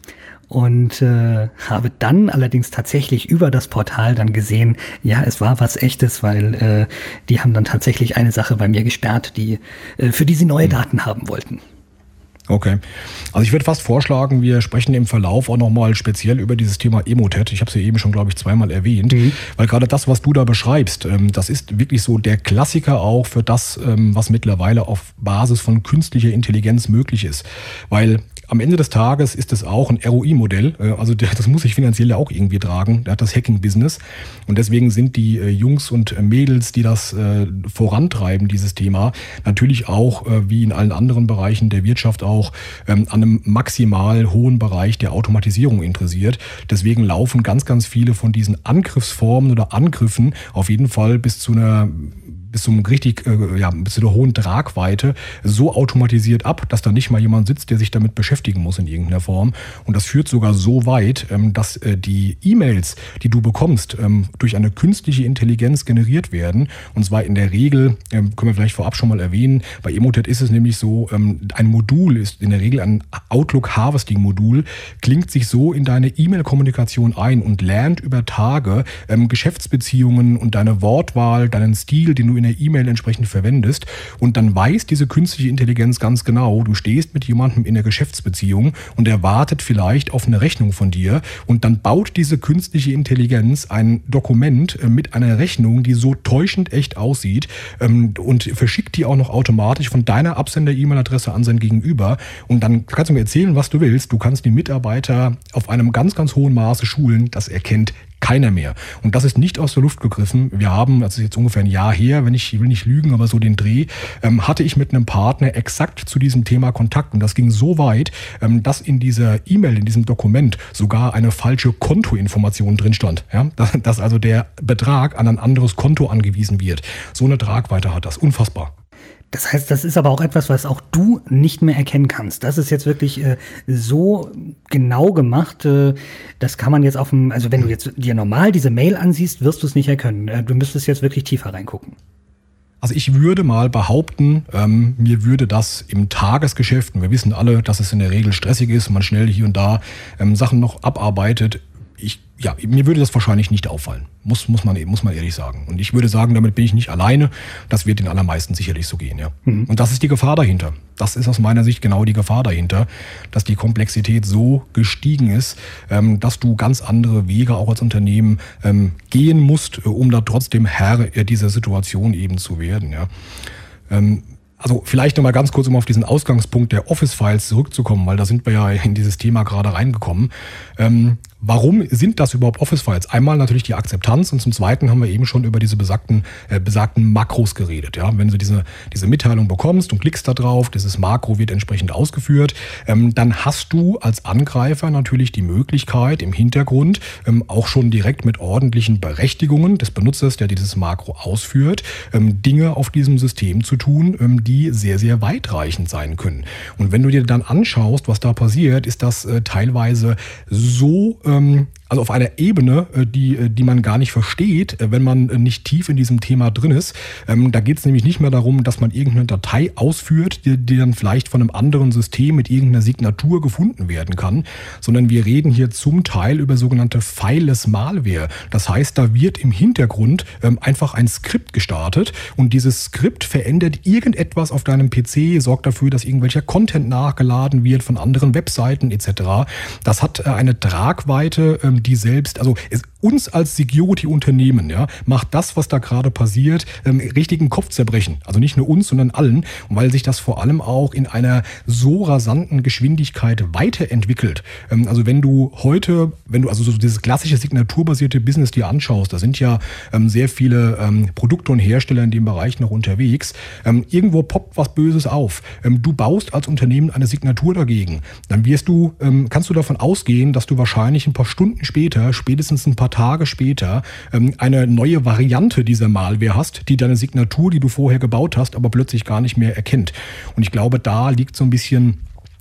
und äh, habe dann allerdings tatsächlich über das Portal dann gesehen, ja, es war was Echtes, weil äh, die haben dann tatsächlich eine Sache bei mir gesperrt, die äh, für die sie neue Daten haben wollten. Okay. Also ich würde fast vorschlagen, wir sprechen im Verlauf auch nochmal speziell über dieses Thema Emotet. Ich habe es ja eben schon, glaube ich, zweimal erwähnt, mhm. weil gerade das, was du da beschreibst, das ist wirklich so der Klassiker auch für das, was mittlerweile auf Basis von künstlicher Intelligenz möglich ist. Weil am Ende des Tages ist es auch ein R O I-Modell, also das muss sich finanziell ja auch irgendwie tragen, der hat das Hacking-Business und deswegen sind die Jungs und Mädels, die das vorantreiben, dieses Thema, natürlich auch, wie in allen anderen Bereichen der Wirtschaft auch, an einem maximal hohen Bereich der Automatisierung interessiert. Deswegen laufen ganz, ganz viele von diesen Angriffsformen oder Angriffen auf jeden Fall bis zu einer bis zum richtig, äh, ja, bis zu der hohen Tragweite so automatisiert ab, dass da nicht mal jemand sitzt, der sich damit beschäftigen muss in irgendeiner Form. Und das führt sogar so weit, ähm, dass äh, die E-Mails, die du bekommst, ähm, durch eine künstliche Intelligenz generiert werden. Und zwar in der Regel, ähm, können wir vielleicht vorab schon mal erwähnen, bei Emotet ist es nämlich so, ähm, ein Modul ist in der Regel ein Outlook-Harvesting-Modul, klingt sich so in deine E-Mail-Kommunikation ein und lernt über Tage ähm, Geschäftsbeziehungen und deine Wortwahl, deinen Stil, den du in der E-Mail entsprechend verwendest, und dann weiß diese künstliche Intelligenz ganz genau, du stehst mit jemandem in der Geschäftsbeziehung und er wartet vielleicht auf eine Rechnung von dir, und dann baut diese künstliche Intelligenz ein Dokument mit einer Rechnung, die so täuschend echt aussieht, und verschickt die auch noch automatisch von deiner Absender-E-Mail-Adresse an sein Gegenüber, und dann kannst du mir erzählen, was du willst, du kannst die Mitarbeiter auf einem ganz, ganz hohen Maße schulen, das erkennt keiner mehr. Und das ist nicht aus der Luft gegriffen. Wir haben, das ist jetzt ungefähr ein Jahr her, wenn ich, ich will nicht lügen, aber so den Dreh, ähm, hatte ich mit einem Partner exakt zu diesem Thema Kontakt. Und das ging so weit, ähm, dass in dieser E-Mail, in diesem Dokument sogar eine falsche Kontoinformation drin stand. Ja? Dass, dass also der Betrag an ein anderes Konto angewiesen wird. So eine Tragweite hat das. Unfassbar. Das heißt, das ist aber auch etwas, was auch du nicht mehr erkennen kannst. Das ist jetzt wirklich äh, so genau gemacht. Äh, das kann man jetzt auf dem, also wenn du jetzt dir normal diese Mail ansiehst, wirst du es nicht erkennen. Äh, du müsstest jetzt wirklich tiefer reingucken. Also ich würde mal behaupten, ähm, mir würde das im Tagesgeschäft, und wir wissen alle, dass es in der Regel stressig ist, man schnell hier und da ähm, Sachen noch abarbeitet. Ich, ja, mir würde das wahrscheinlich nicht auffallen, muss, muss, man, muss man ehrlich sagen. Und ich würde sagen, damit bin ich nicht alleine. Das wird den allermeisten sicherlich so gehen, ja. Mhm. Und das ist die Gefahr dahinter. Das ist aus meiner Sicht genau die Gefahr dahinter, dass die Komplexität so gestiegen ist, ähm, dass du ganz andere Wege auch als Unternehmen ähm, gehen musst, um da trotzdem Herr dieser Situation eben zu werden, ja. Ähm, Also vielleicht nochmal ganz kurz, um auf diesen Ausgangspunkt der Office-Files zurückzukommen, weil da sind wir ja in dieses Thema gerade reingekommen. Ähm, warum sind das überhaupt Office-Files? Einmal natürlich die Akzeptanz, und zum Zweiten haben wir eben schon über diese besagten, äh, besagten Makros geredet. Ja? Wenn du diese, diese Mitteilung bekommst und klickst da drauf, dieses Makro wird entsprechend ausgeführt, ähm, dann hast du als Angreifer natürlich die Möglichkeit im Hintergrund ähm, auch schon direkt mit ordentlichen Berechtigungen des Benutzers, der dieses Makro ausführt, ähm, Dinge auf diesem System zu tun, ähm, die die sehr, sehr weitreichend sein können. Und wenn du dir dann anschaust, was da passiert, ist das äh, teilweise so, ähm, also auf einer Ebene, äh, die, äh, die man gar nicht versteht, äh, wenn man äh, nicht tief in diesem Thema drin ist. Ähm, da geht es nämlich nicht mehr darum, dass man irgendeine Datei ausführt, die, die dann vielleicht von einem anderen System mit irgendeiner Signatur gefunden werden kann, sondern wir reden hier zum Teil über sogenannte Fileless Malware. Das heißt, da wird im Hintergrund ähm, einfach ein Skript gestartet, und dieses Skript verändert irgendetwas auf deinem P C, sorgt dafür, dass irgendwelcher Content nachgeladen wird von anderen Webseiten et cetera. Das hat eine Tragweite, die selbst, also es, uns als Security-Unternehmen, ja, macht das, was da gerade passiert, richtigen Kopfzerbrechen. Also nicht nur uns, sondern allen, weil sich das vor allem auch in einer so rasanten Geschwindigkeit weiterentwickelt. Also wenn du heute, wenn du also so dieses klassische signaturbasierte Business dir anschaust, da sind ja sehr viele Produkte und Hersteller in dem Bereich noch unterwegs, irgendwo poppt was Böses auf. Du baust als Unternehmen eine Signatur dagegen. Dann wirst du, kannst du davon ausgehen, dass du wahrscheinlich ein paar Stunden später, spätestens ein paar Tage später, eine neue Variante dieser Malware hast, die deine Signatur, die du vorher gebaut hast, aber plötzlich gar nicht mehr erkennt. Und ich glaube, da liegt so ein bisschen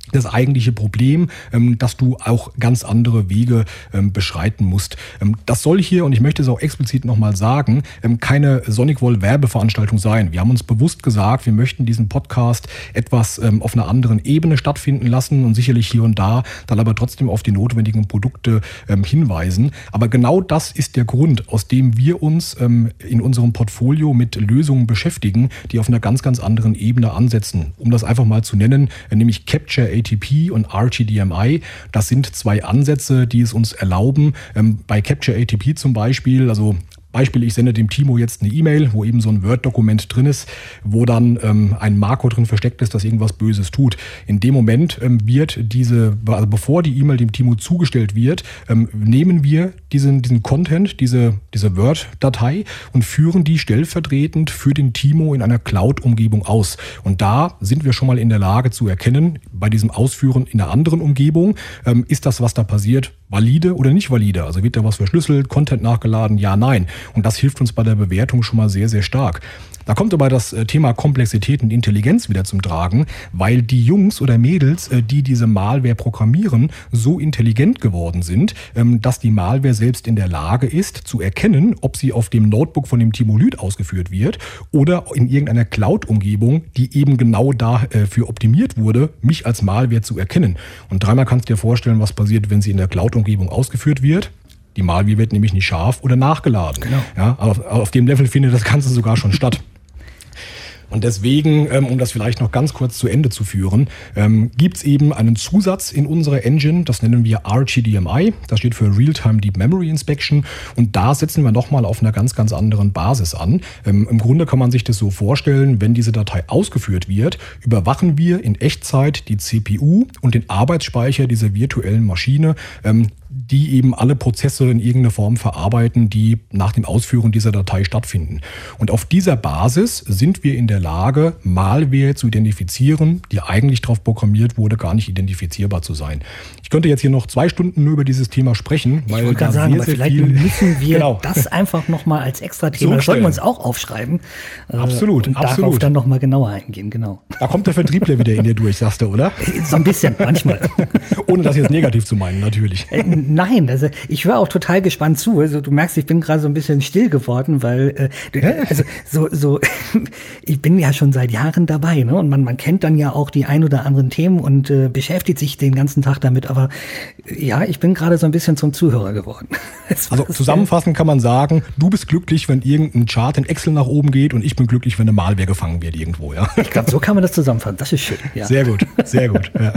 das eigentliche Problem, ähm, dass du auch ganz andere Wege ähm, beschreiten musst. Ähm, das soll hier, und ich möchte es auch explizit nochmal sagen, ähm, keine SonicWall-Werbeveranstaltung sein. Wir haben uns bewusst gesagt, wir möchten diesen Podcast etwas ähm, auf einer anderen Ebene stattfinden lassen und sicherlich hier und da dann aber trotzdem auf die notwendigen Produkte ähm, hinweisen. Aber genau das ist der Grund, aus dem wir uns ähm, in unserem Portfolio mit Lösungen beschäftigen, die auf einer ganz, ganz anderen Ebene ansetzen. Um das einfach mal zu nennen, äh, nämlich Capture A T P und R T D M I, das sind zwei Ansätze, die es uns erlauben. Ähm, bei Capture A T P zum Beispiel, also Beispiel, ich sende dem Timo jetzt eine E-Mail, wo eben so ein Word-Dokument drin ist, wo dann ähm, ein Marco drin versteckt ist, das irgendwas Böses tut. In dem Moment ähm, wird diese, also bevor die E-Mail dem Timo zugestellt wird, ähm, nehmen wir diesen, diesen Content, diese, diese Word-Datei und führen die stellvertretend für den Timo in einer Cloud-Umgebung aus. Und da sind wir schon mal in der Lage zu erkennen, bei diesem Ausführen in einer anderen Umgebung, ähm, ist das, was da passiert, valide oder nicht valide? Also wird da was verschlüsselt, Content nachgeladen? Ja, nein. Und das hilft uns bei der Bewertung schon mal sehr, sehr stark. Da kommt aber das Thema Komplexität und Intelligenz wieder zum Tragen, weil die Jungs oder Mädels, die diese Malware programmieren, so intelligent geworden sind, dass die Malware selbst in der Lage ist, zu erkennen, ob sie auf dem Notebook von dem Timo Lüth ausgeführt wird oder in irgendeiner Cloud-Umgebung, die eben genau dafür optimiert wurde, mich als Malware zu erkennen. Und dreimal kannst du dir vorstellen, was passiert, wenn sie in der Cloud-Umgebung ausgeführt wird. Die Malware wird nämlich nicht scharf oder nachgeladen. Genau. Ja, auf, auf dem Level findet das Ganze sogar schon statt. Und deswegen, ähm, um das vielleicht noch ganz kurz zu Ende zu führen, ähm, gibt es eben einen Zusatz in unserer Engine, das nennen wir R T D M I, das steht für Real-Time Deep Memory Inspection, und da setzen wir nochmal auf einer ganz, ganz anderen Basis an. Ähm, im Grunde kann man sich das so vorstellen, wenn diese Datei ausgeführt wird, überwachen wir in Echtzeit die C P U und den Arbeitsspeicher dieser virtuellen Maschine, ähm, die eben alle Prozesse in irgendeiner Form verarbeiten, die nach dem Ausführen dieser Datei stattfinden. Und auf dieser Basis sind wir in der Lage, Malware zu identifizieren, die eigentlich darauf programmiert wurde, gar nicht identifizierbar zu sein. Ich könnte jetzt hier noch zwei Stunden nur über dieses Thema sprechen, weil ich wollte da sagen, sehr, sehr vielleicht viel müssen wir genau. das einfach nochmal als extra Thema, das sollten wir uns auch aufschreiben. Absolut, und absolut. darauf dann nochmal genauer eingehen, genau. Da kommt der Vertriebler wieder in dir durch, sagst du, oder? So ein bisschen, manchmal. Ohne das jetzt negativ zu meinen, natürlich. Nein, also ich höre auch total gespannt zu. Also du merkst, ich bin gerade so ein bisschen still geworden, weil äh, also so so ich bin ja schon seit Jahren dabei, ne? Und man man kennt dann ja auch die ein oder anderen Themen und äh, beschäftigt sich den ganzen Tag damit. Aber ja, ich bin gerade so ein bisschen zum Zuhörer geworden. Also zusammenfassend kann man sagen, du bist glücklich, wenn irgendein Chart in Excel nach oben geht, und ich bin glücklich, wenn eine Malware gefangen wird irgendwo. Ja. Ich glaube, so kann man das zusammenfassen. Das ist schön. Ja. Sehr gut, sehr gut. Ja.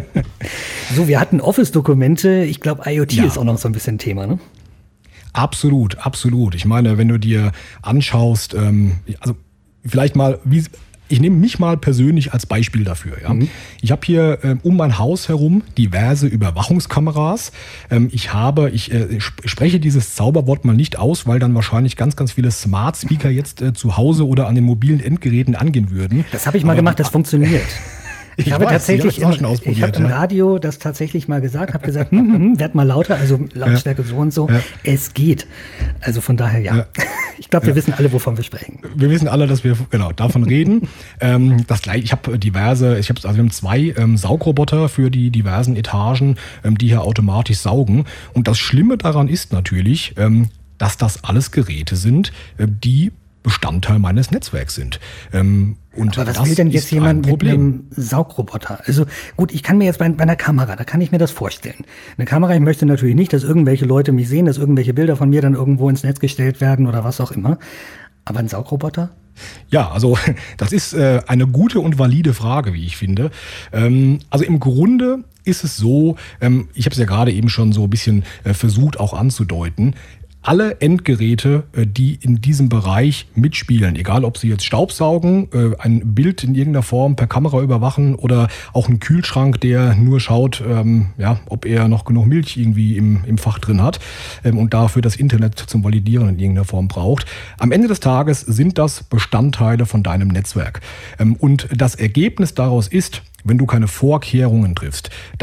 So, wir hatten Office-Dokumente. Ich glaube, IoT Ja. ist auch noch so ein bisschen Thema, ne? Absolut, absolut. Ich meine, wenn du dir anschaust, ähm, also vielleicht mal, wie, ich nehme mich mal persönlich als Beispiel dafür. Ja. Mhm. Ich habe hier ähm, um mein Haus herum diverse Überwachungskameras. Ähm, ich habe, ich äh, sp- spreche dieses Zauberwort mal nicht aus, weil dann wahrscheinlich ganz, ganz viele Smart Speaker jetzt äh, zu Hause oder an den mobilen Endgeräten angehen würden. Das habe ich mal Aber gemacht, das funktioniert. Ich, ich habe weiß, tatsächlich, ich, im, ich habe im Radio das tatsächlich mal gesagt, habe gesagt, hm, hm, werd mal lauter, also Lautstärke ja. so und so. Ja. Es geht. Also von daher ja. ja. Ich glaube, wir ja. wissen alle, wovon wir sprechen. Wir wissen alle, dass wir genau davon reden. ähm, das gleiche. Ich habe diverse, ich habe also wir haben zwei ähm, Saugroboter für die diversen Etagen, ähm, die hier automatisch saugen. Und das Schlimme daran ist natürlich, ähm, dass das alles Geräte sind, äh, die Bestandteil meines Netzwerks sind. Ähm, und Aber was das will denn jetzt jemand ein mit einem Saugroboter? Also gut, ich kann mir jetzt bei, bei einer Kamera, da kann ich mir das vorstellen. Eine Kamera, ich möchte natürlich nicht, dass irgendwelche Leute mich sehen, dass irgendwelche Bilder von mir dann irgendwo ins Netz gestellt werden oder was auch immer. Aber ein Saugroboter? Ja, also das ist äh, eine gute und valide Frage, wie ich finde. Ähm, also im Grunde ist es so, ähm, ich habe es ja gerade eben schon so ein bisschen äh, versucht auch anzudeuten, alle Endgeräte, die in diesem Bereich mitspielen, egal ob sie jetzt Staubsaugen, ein Bild in irgendeiner Form per Kamera überwachen oder auch einen Kühlschrank, der nur schaut, ja, ob er noch genug Milch irgendwie im, im Fach drin hat und dafür das Internet zum Validieren in irgendeiner Form braucht. Am Ende des Tages sind das Bestandteile von deinem Netzwerk. Und das Ergebnis daraus ist, wenn du keine Vorkehrungen triffst, dass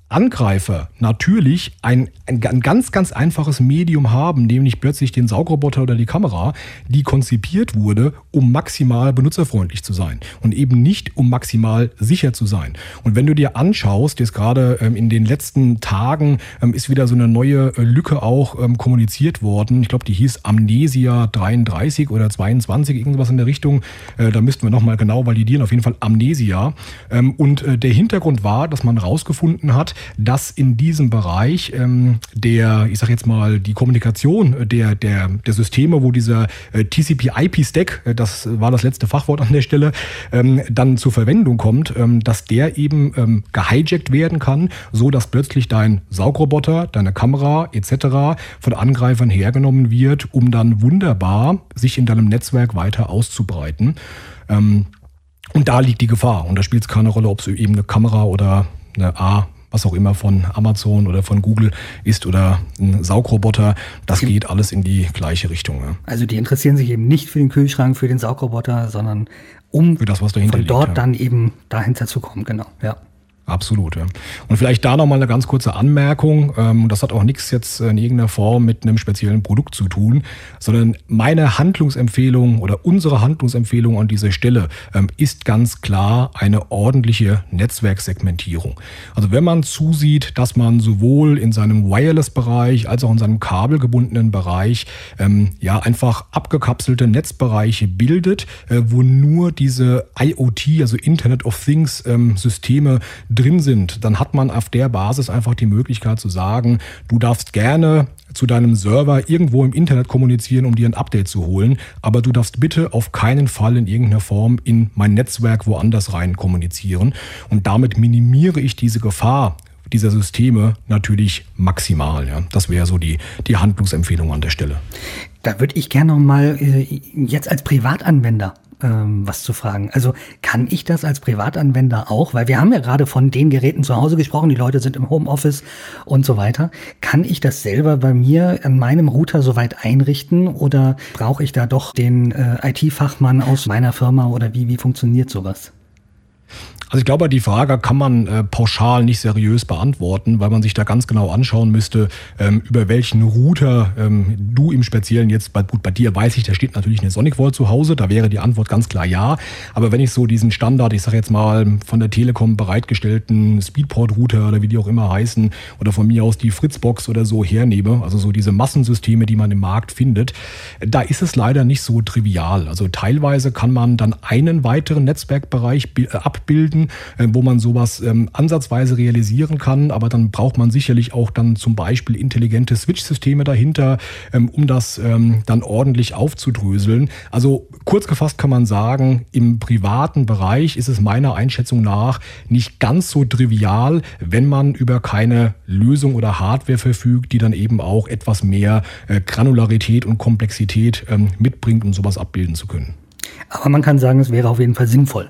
Angreifer natürlich ein, ein, ein ganz, ganz einfaches Medium haben, nämlich plötzlich den Saugroboter oder die Kamera, die konzipiert wurde, um maximal benutzerfreundlich zu sein und eben nicht, um maximal sicher zu sein. Und wenn du dir anschaust, jetzt gerade ähm, in den letzten Tagen ähm, ist wieder so eine neue äh, Lücke auch ähm, kommuniziert worden. Ich glaube, die hieß Amnesia dreiunddreißig oder zweiundzwanzig, irgendwas in der Richtung. Äh, da müssten wir nochmal genau validieren, auf jeden Fall Amnesia. Ähm, und äh, der Hintergrund war, dass man rausgefunden hat, dass in diesem Bereich ähm, der, ich sag jetzt mal, die Kommunikation der, der, der Systeme, wo dieser äh, T C P I P-Stack, äh, das war das letzte Fachwort an der Stelle, ähm, dann zur Verwendung kommt, ähm, dass der eben ähm, gehijackt werden kann, so dass plötzlich dein Saugroboter, deine Kamera et cetera von Angreifern hergenommen wird, um dann wunderbar sich in deinem Netzwerk weiter auszubreiten. Ähm, und da liegt die Gefahr. Und da spielt es keine Rolle, ob es eben eine Kamera oder eine A, was auch immer von Amazon oder von Google ist oder ein Saugroboter, das geht alles in die gleiche Richtung. Ja. Also die interessieren sich eben nicht für den Kühlschrank, für den Saugroboter, sondern um für das, was dahinter von dort liegt, ja. dann eben dahinter zu kommen, genau, ja. Absolut, ja. Und vielleicht da nochmal eine ganz kurze Anmerkung. Das hat auch nichts jetzt in irgendeiner Form mit einem speziellen Produkt zu tun, sondern meine Handlungsempfehlung oder unsere Handlungsempfehlung an dieser Stelle ist ganz klar eine ordentliche Netzwerksegmentierung. Also wenn man zusieht, dass man sowohl in seinem Wireless-Bereich als auch in seinem kabelgebundenen Bereich ja einfach abgekapselte Netzbereiche bildet, wo nur diese I O T, also Internet of Things Systeme drin sind, dann hat man auf der Basis einfach die Möglichkeit zu sagen, du darfst gerne zu deinem Server irgendwo im Internet kommunizieren, um dir ein Update zu holen, aber du darfst bitte auf keinen Fall in irgendeiner Form in mein Netzwerk woanders rein kommunizieren. Und damit minimiere ich diese Gefahr dieser Systeme natürlich maximal. Ja. Das wäre so die, die Handlungsempfehlung an der Stelle. Da würde ich gerne noch mal äh, jetzt als Privatanwender ähm, was zu fragen. Also kann ich das als Privatanwender auch? Weil wir haben ja gerade von den Geräten zu Hause gesprochen, die Leute sind im Homeoffice und so weiter. Kann ich das selber bei mir an meinem Router soweit einrichten oder brauche ich da doch den äh, I T-Fachmann aus meiner Firma oder wie, wie funktioniert sowas? Also ich glaube, die Frage kann man äh, pauschal nicht seriös beantworten, weil man sich da ganz genau anschauen müsste, ähm, über welchen Router ähm, du im Speziellen jetzt, bei, gut, bei dir weiß ich, da steht natürlich eine SonicVault zu Hause, da wäre die Antwort ganz klar ja. Aber wenn ich so diesen Standard, ich sage jetzt mal von der Telekom bereitgestellten Speedport-Router oder wie die auch immer heißen, oder von mir aus die Fritzbox oder so hernehme, also so diese Massensysteme, die man im Markt findet, da ist es leider nicht so trivial. Also teilweise kann man dann einen weiteren Netzwerkbereich äh, abbilden, wo man sowas ähm, ansatzweise realisieren kann, aber dann braucht man sicherlich auch dann zum Beispiel intelligente Switch-Systeme dahinter, ähm, um das ähm, dann ordentlich aufzudröseln. Also kurz gefasst kann man sagen, im privaten Bereich ist es meiner Einschätzung nach nicht ganz so trivial, wenn man über keine Lösung oder Hardware verfügt, die dann eben auch etwas mehr äh, Granularität und Komplexität ähm, mitbringt, um sowas abbilden zu können. Aber man kann sagen, es wäre auf jeden Fall sinnvoll.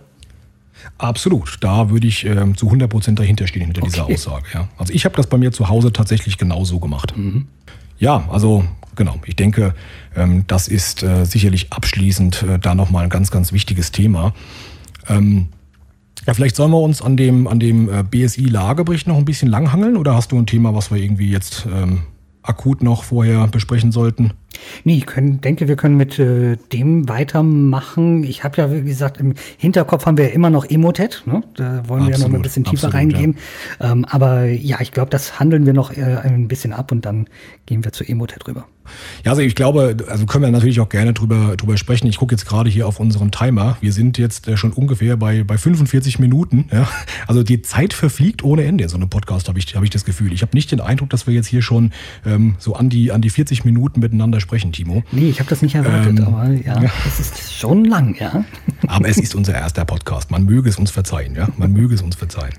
Absolut, da würde ich äh, zu hundert Prozent dahinter stehen, hinter okay. dieser Aussage. Ja. Also ich habe das bei mir zu Hause tatsächlich genauso gemacht. Mhm. Ja, also genau, ich denke, ähm, das ist äh, sicherlich abschließend äh, da nochmal ein ganz, ganz wichtiges Thema. Ähm, ja, vielleicht sollen wir uns an dem, an dem äh, B S I-Lagebericht noch ein bisschen langhangeln oder hast du ein Thema, was wir irgendwie jetzt ähm, akut noch vorher besprechen sollten? Nee, ich können, denke, wir können mit äh, dem weitermachen. Ich habe ja, wie gesagt, im Hinterkopf haben wir ja immer noch Emotet. Ne? Da wollen wir absolut, ja noch mal ein bisschen tiefer absolut, reingehen. Ja. Ähm, aber ja, ich glaube, das handeln wir noch äh, ein bisschen ab und dann gehen wir zu Emotet rüber. Ja, also ich glaube, also können wir natürlich auch gerne drüber, drüber sprechen. Ich gucke jetzt gerade hier auf unseren Timer. Wir sind jetzt äh, schon ungefähr bei, bei fünfundvierzig Minuten. Ja? Also die Zeit verfliegt ohne Ende in so einem Podcast, habe ich, hab ich das Gefühl. Ich habe nicht den Eindruck, dass wir jetzt hier schon ähm, so an die, an die vierzig Minuten miteinander sprechen, Timo. Nee, ich habe das nicht erwartet, ähm, aber ja, ja, das ist schon lang, ja. Aber es ist unser erster Podcast. Man möge es uns verzeihen, ja. Man möge es uns verzeihen.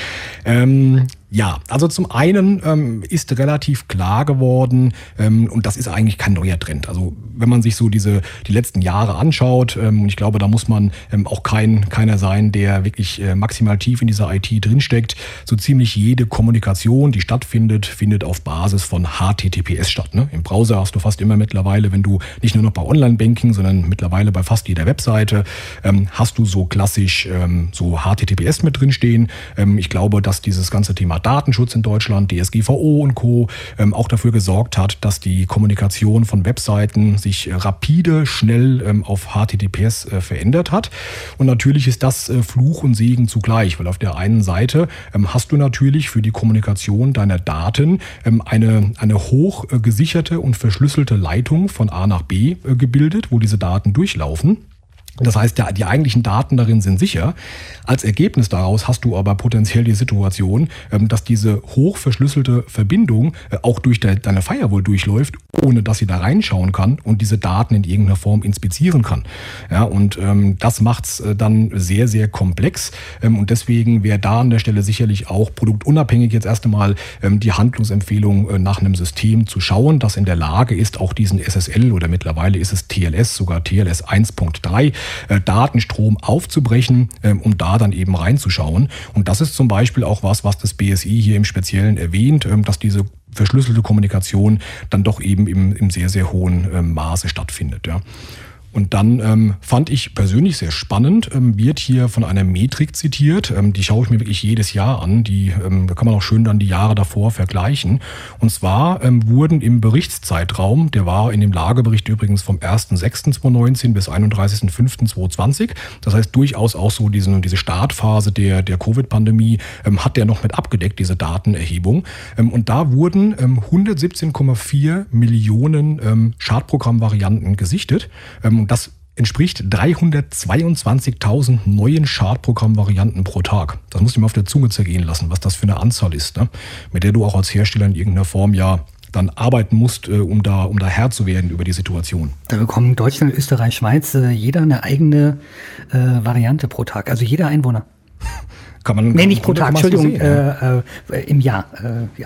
Ähm, ja, also zum einen ähm, ist relativ klar geworden, ähm, und das ist eigentlich kein neuer Trend. Also wenn man sich so diese die letzten Jahre anschaut, ähm, und ich glaube, da muss man ähm, auch kein keiner sein, der wirklich äh, maximal tief in dieser I T drinsteckt. So ziemlich jede Kommunikation, die stattfindet, findet auf Basis von H T T P S statt. Ne? Im Browser hast du fast immer mittlerweile, wenn du nicht nur noch bei Online-Banking, sondern mittlerweile bei fast jeder Webseite, ähm, hast du so klassisch ähm, so H T T P S mit drinstehen. Ähm, ich glaube, dass dieses ganze Thema Datenschutz in Deutschland, D S G V O und Co. Ähm, auch dafür gesorgt hat, dass die Kommunikation von Webseiten sich rapide, schnell ähm, auf H T T P S äh, verändert hat. Und natürlich ist das äh, Fluch und Segen zugleich, weil auf der einen Seite ähm, hast du natürlich für die Kommunikation deiner Daten ähm, eine, eine hoch äh, gesicherte und verschlüsselte Leitung von A nach B äh, gebildet, wo diese Daten durchlaufen. Das heißt, ja, die eigentlichen Daten darin sind sicher. Als Ergebnis daraus hast du aber potenziell die Situation, dass diese hochverschlüsselte Verbindung auch durch deine Firewall durchläuft, ohne dass sie da reinschauen kann und diese Daten in irgendeiner Form inspizieren kann. Ja, und ähm, das macht's dann sehr, sehr komplex. Ähm, und deswegen wäre da an der Stelle sicherlich auch produktunabhängig jetzt erst einmal ähm, die Handlungsempfehlung äh, nach einem System zu schauen, das in der Lage ist, auch diesen S S L oder mittlerweile ist es T L S, sogar T L S eins Punkt drei, äh, Datenstrom aufzubrechen, äh, um da dann eben reinzuschauen. Und das ist zum Beispiel auch was, was das B S I hier im Speziellen erwähnt, äh, dass diese verschlüsselte Kommunikation dann doch eben im, im sehr, sehr hohen äh, Maße stattfindet. Ja. Und dann ähm, fand ich persönlich sehr spannend, ähm, wird hier von einer Metrik zitiert, ähm, die schaue ich mir wirklich jedes Jahr an, die ähm, da kann man auch schön dann die Jahre davor vergleichen. Und zwar ähm, wurden im Berichtszeitraum, der war in dem Lagebericht übrigens vom ersten sechsten zweitausendneunzehn bis einunddreißigsten fünften zweitausendzwanzig, das heißt durchaus auch so diese, diese Startphase der, der Covid-Pandemie ähm, hat der noch mit abgedeckt, diese Datenerhebung. Ähm, und da wurden ähm, hundertsiebzehn Komma vier Millionen ähm, Schadprogrammvarianten gesichtet. Ähm, Und das entspricht dreihundertzweiundzwanzigtausend neuen Schadprogrammvarianten pro Tag. Das musst du mir auf der Zunge zergehen lassen, was das für eine Anzahl ist, ne? Mit der du auch als Hersteller in irgendeiner Form ja dann arbeiten musst, äh, um da um da Herr zu werden über die Situation. Da bekommen Deutschland, Österreich, Schweiz äh, jeder eine eigene äh, Variante pro Tag, also jeder Einwohner. Kann man, nee, nicht pro Tag, Entschuldigung, sehen, ja. äh, äh, im Jahr, äh, ja.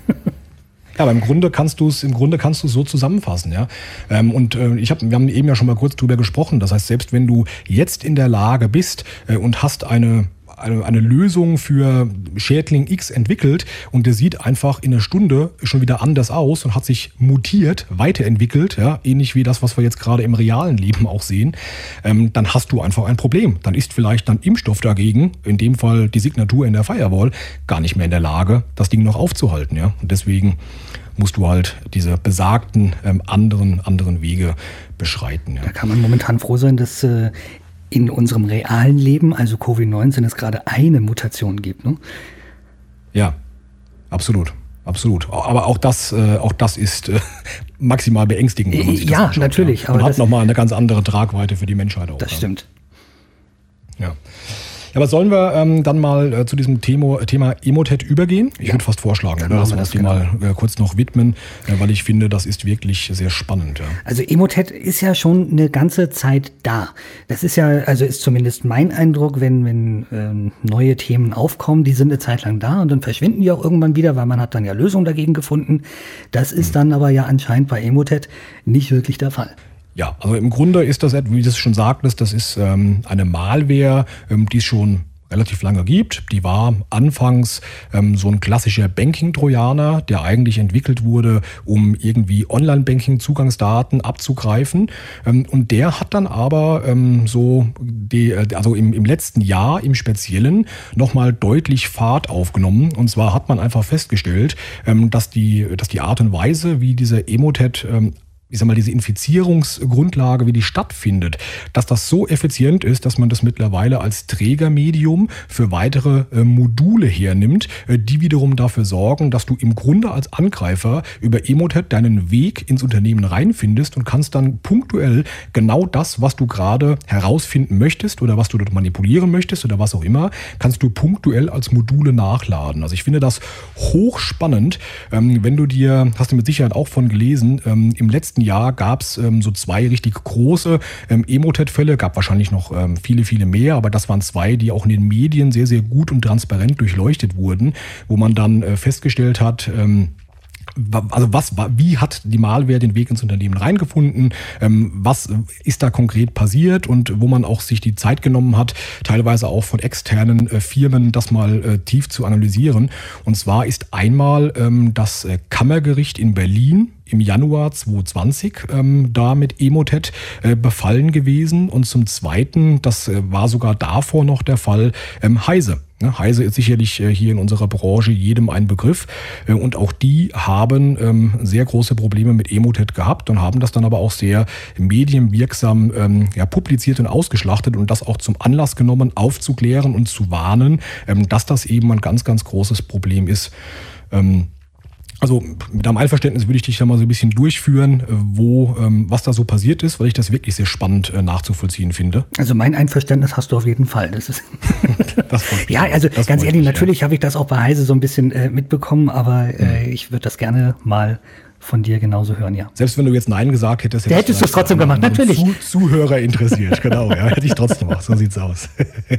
Ja, aber im Grunde kannst du es, im Grunde kannst du es so zusammenfassen, ja. Ähm, und äh, ich habe, wir haben eben ja schon mal kurz drüber gesprochen. Das heißt, selbst wenn du jetzt in der Lage bist äh, und hast eine Eine, eine Lösung für Schädling X entwickelt und der sieht einfach in einer Stunde schon wieder anders aus und hat sich mutiert, weiterentwickelt, ja, ähnlich wie das, was wir jetzt gerade im realen Leben auch sehen, ähm, dann hast du einfach ein Problem. Dann ist vielleicht dann Impfstoff dagegen, in dem Fall die Signatur in der Firewall, gar nicht mehr in der Lage, das Ding noch aufzuhalten, ja. Und deswegen musst du halt diese besagten ähm, anderen, anderen Wege beschreiten. Ja. Da kann man momentan froh sein, dass äh, in unserem realen Leben, also Covid neunzehn, es gerade eine Mutation gibt, ne? Ja, absolut, absolut. Aber auch das, äh, auch das ist äh, maximal beängstigend. Wenn man sich ja, das anschaut, natürlich. Ja. Und aber hat nochmal eine ganz andere Tragweite für die Menschheit auch. Das ja. stimmt. Ja. Aber sollen wir ähm, dann mal äh, zu diesem Thema, Thema Emotet übergehen? Ich ja. würde fast vorschlagen, oder, dass wir uns die genau. mal äh, kurz noch widmen, äh, weil ich finde, das ist wirklich sehr spannend. Ja. Also Emotet ist ja schon eine ganze Zeit da. Das ist ja, also ist zumindest mein Eindruck, wenn, wenn ähm, neue Themen aufkommen, die sind eine Zeit lang da und dann verschwinden die auch irgendwann wieder, weil man hat dann ja Lösungen dagegen gefunden. Das ist hm. dann aber ja anscheinend bei Emotet nicht wirklich der Fall. Ja, also im Grunde ist das, wie du es schon sagtest, das ist ähm, eine Malware, ähm, die es schon relativ lange gibt. Die war anfangs ähm, so ein klassischer Banking-Trojaner, der eigentlich entwickelt wurde, um irgendwie Online-Banking-Zugangsdaten abzugreifen. Ähm, und der hat dann aber ähm, so, die, also im, im letzten Jahr im Speziellen nochmal deutlich Fahrt aufgenommen. Und zwar hat man einfach festgestellt, ähm, dass die, dass die Art und Weise, wie dieser Emotet ähm, ich sag mal, diese Infizierungsgrundlage, wie die stattfindet, dass das so effizient ist, dass man das mittlerweile als Trägermedium für weitere äh, Module hernimmt, äh, die wiederum dafür sorgen, dass du im Grunde als Angreifer über Emotet deinen Weg ins Unternehmen reinfindest und kannst dann punktuell genau das, was du gerade herausfinden möchtest oder was du dort manipulieren möchtest oder was auch immer, kannst du punktuell als Module nachladen. Also ich finde das hochspannend. Ähm, wenn du dir, hast du mit Sicherheit auch von gelesen, ähm, im letzten Jahr gab es ähm, so zwei richtig große ähm, Emotet-Fälle, gab wahrscheinlich noch ähm, viele, viele mehr, aber das waren zwei, die auch in den Medien sehr, sehr gut und transparent durchleuchtet wurden, wo man dann äh, festgestellt hat, ähm, also was, wie hat die Malware den Weg ins Unternehmen reingefunden? Ähm, was ist da konkret passiert? Und wo man auch sich die Zeit genommen hat, teilweise auch von externen äh, Firmen, das mal äh, tief zu analysieren. Und zwar ist einmal ähm, das äh, Kammergericht in Berlin im Januar zwanzig zwanzig ähm, da mit Emotet äh, befallen gewesen. Und zum Zweiten, das äh, war sogar davor noch der Fall, ähm, Heise. Ne, Heise ist sicherlich äh, hier in unserer Branche jedem ein Begriff. Äh, und auch die haben ähm, sehr große Probleme mit Emotet gehabt und haben das dann aber auch sehr medienwirksam ähm, ja, publiziert und ausgeschlachtet und das auch zum Anlass genommen, aufzuklären und zu warnen, ähm, dass das eben ein ganz, ganz großes Problem ist. Ähm, Also mit einem Einverständnis würde ich dich da mal so ein bisschen durchführen, wo ähm, was da so passiert ist, weil ich das wirklich sehr spannend äh, nachzuvollziehen finde. Also mein Einverständnis hast du auf jeden Fall. Das ist das ja, also das ganz ehrlich, mich, natürlich ja. habe ich das auch bei Heise so ein bisschen äh, mitbekommen, aber äh, ich würde das gerne mal von dir genauso hören, ja. Selbst wenn du jetzt Nein gesagt hättest, hättest, hättest du es trotzdem gemacht, natürlich. Zu, Zuhörer interessiert, genau, ja, hätte ich trotzdem auch, so sieht's aus.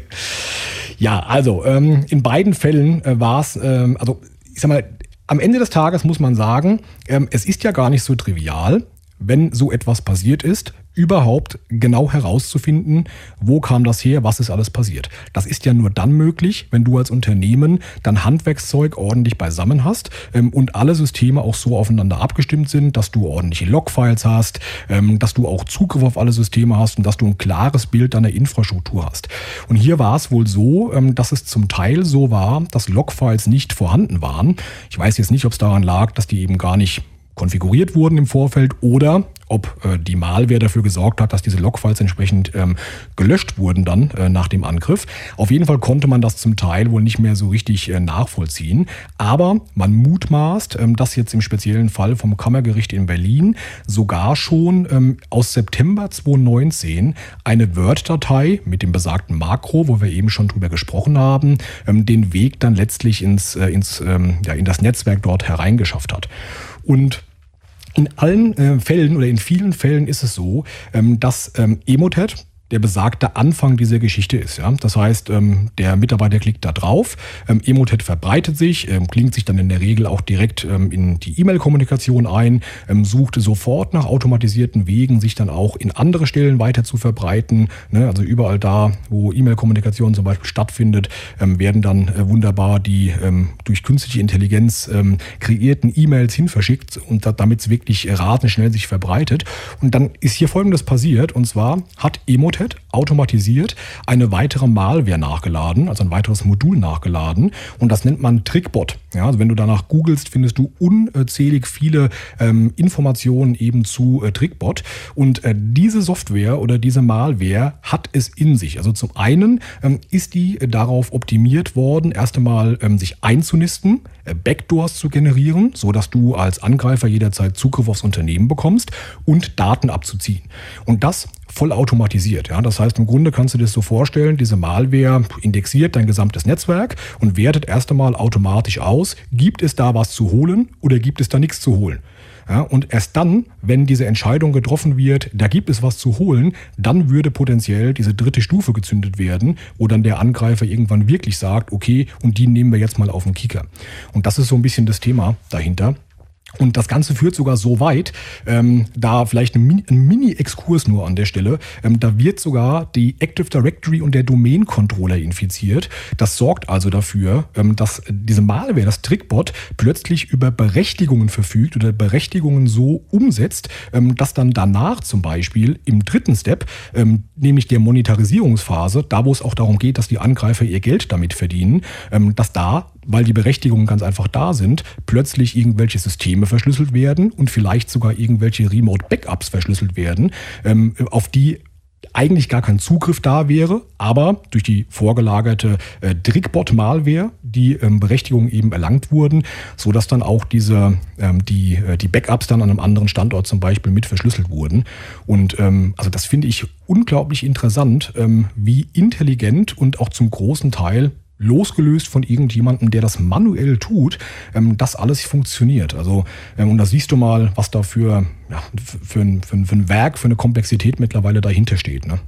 Ja, also ähm, in beiden Fällen äh, war es, ähm, also ich sag mal, am Ende des Tages muss man sagen, ähm, es ist ja gar nicht so trivial, wenn so etwas passiert ist, überhaupt genau herauszufinden, wo kam das her, was ist alles passiert. Das ist ja nur dann möglich, wenn du als Unternehmen dein Handwerkszeug ordentlich beisammen hast ähm, und alle Systeme auch so aufeinander abgestimmt sind, dass du ordentliche Logfiles hast, ähm, dass du auch Zugriff auf alle Systeme hast und dass du ein klares Bild deiner Infrastruktur hast. Und hier war es wohl so, ähm, dass es zum Teil so war, dass Logfiles nicht vorhanden waren. Ich weiß jetzt nicht, ob es daran lag, dass die eben gar nicht konfiguriert wurden im Vorfeld oder ob äh, die Malware dafür gesorgt hat, dass diese Logfiles entsprechend ähm, gelöscht wurden dann äh, nach dem Angriff. Auf jeden Fall konnte man das zum Teil wohl nicht mehr so richtig äh, nachvollziehen. Aber man mutmaßt, ähm, dass jetzt im speziellen Fall vom Kammergericht in Berlin sogar schon ähm, aus September zwanzig neunzehn eine Word-Datei mit dem besagten Makro, wo wir eben schon drüber gesprochen haben, ähm, den Weg dann letztlich ins, äh, ins, ähm, ja, in das Netzwerk dort hereingeschafft hat. Und in allen äh, Fällen oder in vielen Fällen ist es so, ähm, dass ähm, Emotet der besagte Anfang dieser Geschichte ist. Ja? Das heißt, ähm, der Mitarbeiter klickt da drauf, ähm, Emotet verbreitet sich, ähm, klingt sich dann in der Regel auch direkt ähm, in die E-Mail-Kommunikation ein, ähm, sucht sofort nach automatisierten Wegen, sich dann auch in andere Stellen weiter zu verbreiten. Ne? Also überall da, wo E-Mail-Kommunikation zum Beispiel stattfindet, ähm, werden dann äh, wunderbar die ähm, durch künstliche Intelligenz ähm, kreierten E-Mails hinverschickt und da, damit es wirklich rasenschnell sich verbreitet. Und dann ist hier Folgendes passiert, und zwar hat Emotet automatisiert eine weitere Malware nachgeladen, also ein weiteres Modul nachgeladen, und das nennt man Trickbot. Ja, also wenn du danach googelst, findest du unzählig viele ähm, Informationen eben zu äh, Trickbot, und äh, diese Software oder diese Malware hat es in sich. Also zum einen ähm, ist die äh, darauf optimiert worden, erst einmal ähm, sich einzunisten, äh, Backdoors zu generieren, so dass du als Angreifer jederzeit Zugriff aufs Unternehmen bekommst und Daten abzuziehen. Und das voll automatisiert. Ja, das heißt, im Grunde kannst du dir das so vorstellen, diese Malware indexiert dein gesamtes Netzwerk und wertet erst einmal automatisch aus, gibt es da was zu holen oder gibt es da nichts zu holen. Ja, und erst dann, wenn diese Entscheidung getroffen wird, da gibt es was zu holen, dann würde potenziell diese dritte Stufe gezündet werden, wo dann der Angreifer irgendwann wirklich sagt, okay, und die nehmen wir jetzt mal auf den Kicker. Und das ist so ein bisschen das Thema dahinter. Und das Ganze führt sogar so weit, ähm, da vielleicht ein, Min- ein Mini-Exkurs nur an der Stelle, ähm, da wird sogar die Active Directory und der Domain-Controller infiziert. Das sorgt also dafür, ähm, dass diese Malware, das Trickbot, plötzlich über Berechtigungen verfügt oder Berechtigungen so umsetzt, ähm, dass dann danach zum Beispiel im dritten Step, ähm, nämlich der Monetarisierungsphase, da wo es auch darum geht, dass die Angreifer ihr Geld damit verdienen, ähm, dass da, weil die Berechtigungen ganz einfach da sind, plötzlich irgendwelche Systeme verschlüsselt werden und vielleicht sogar irgendwelche Remote-Backups verschlüsselt werden, ähm, auf die eigentlich gar kein Zugriff da wäre, aber durch die vorgelagerte äh, Trickbot-Malware die ähm, Berechtigungen eben erlangt wurden, sodass dann auch diese, ähm, die, äh, die Backups dann an einem anderen Standort zum Beispiel mit verschlüsselt wurden. Und ähm, also das finde ich unglaublich interessant, ähm, wie intelligent und auch zum großen Teil losgelöst von irgendjemandem, der das manuell tut, ähm, das alles funktioniert. Also, ähm, und da siehst du mal, was da für, ja, für, ein, für, ein, für ein Werk, für eine Komplexität mittlerweile dahinter steht, ne?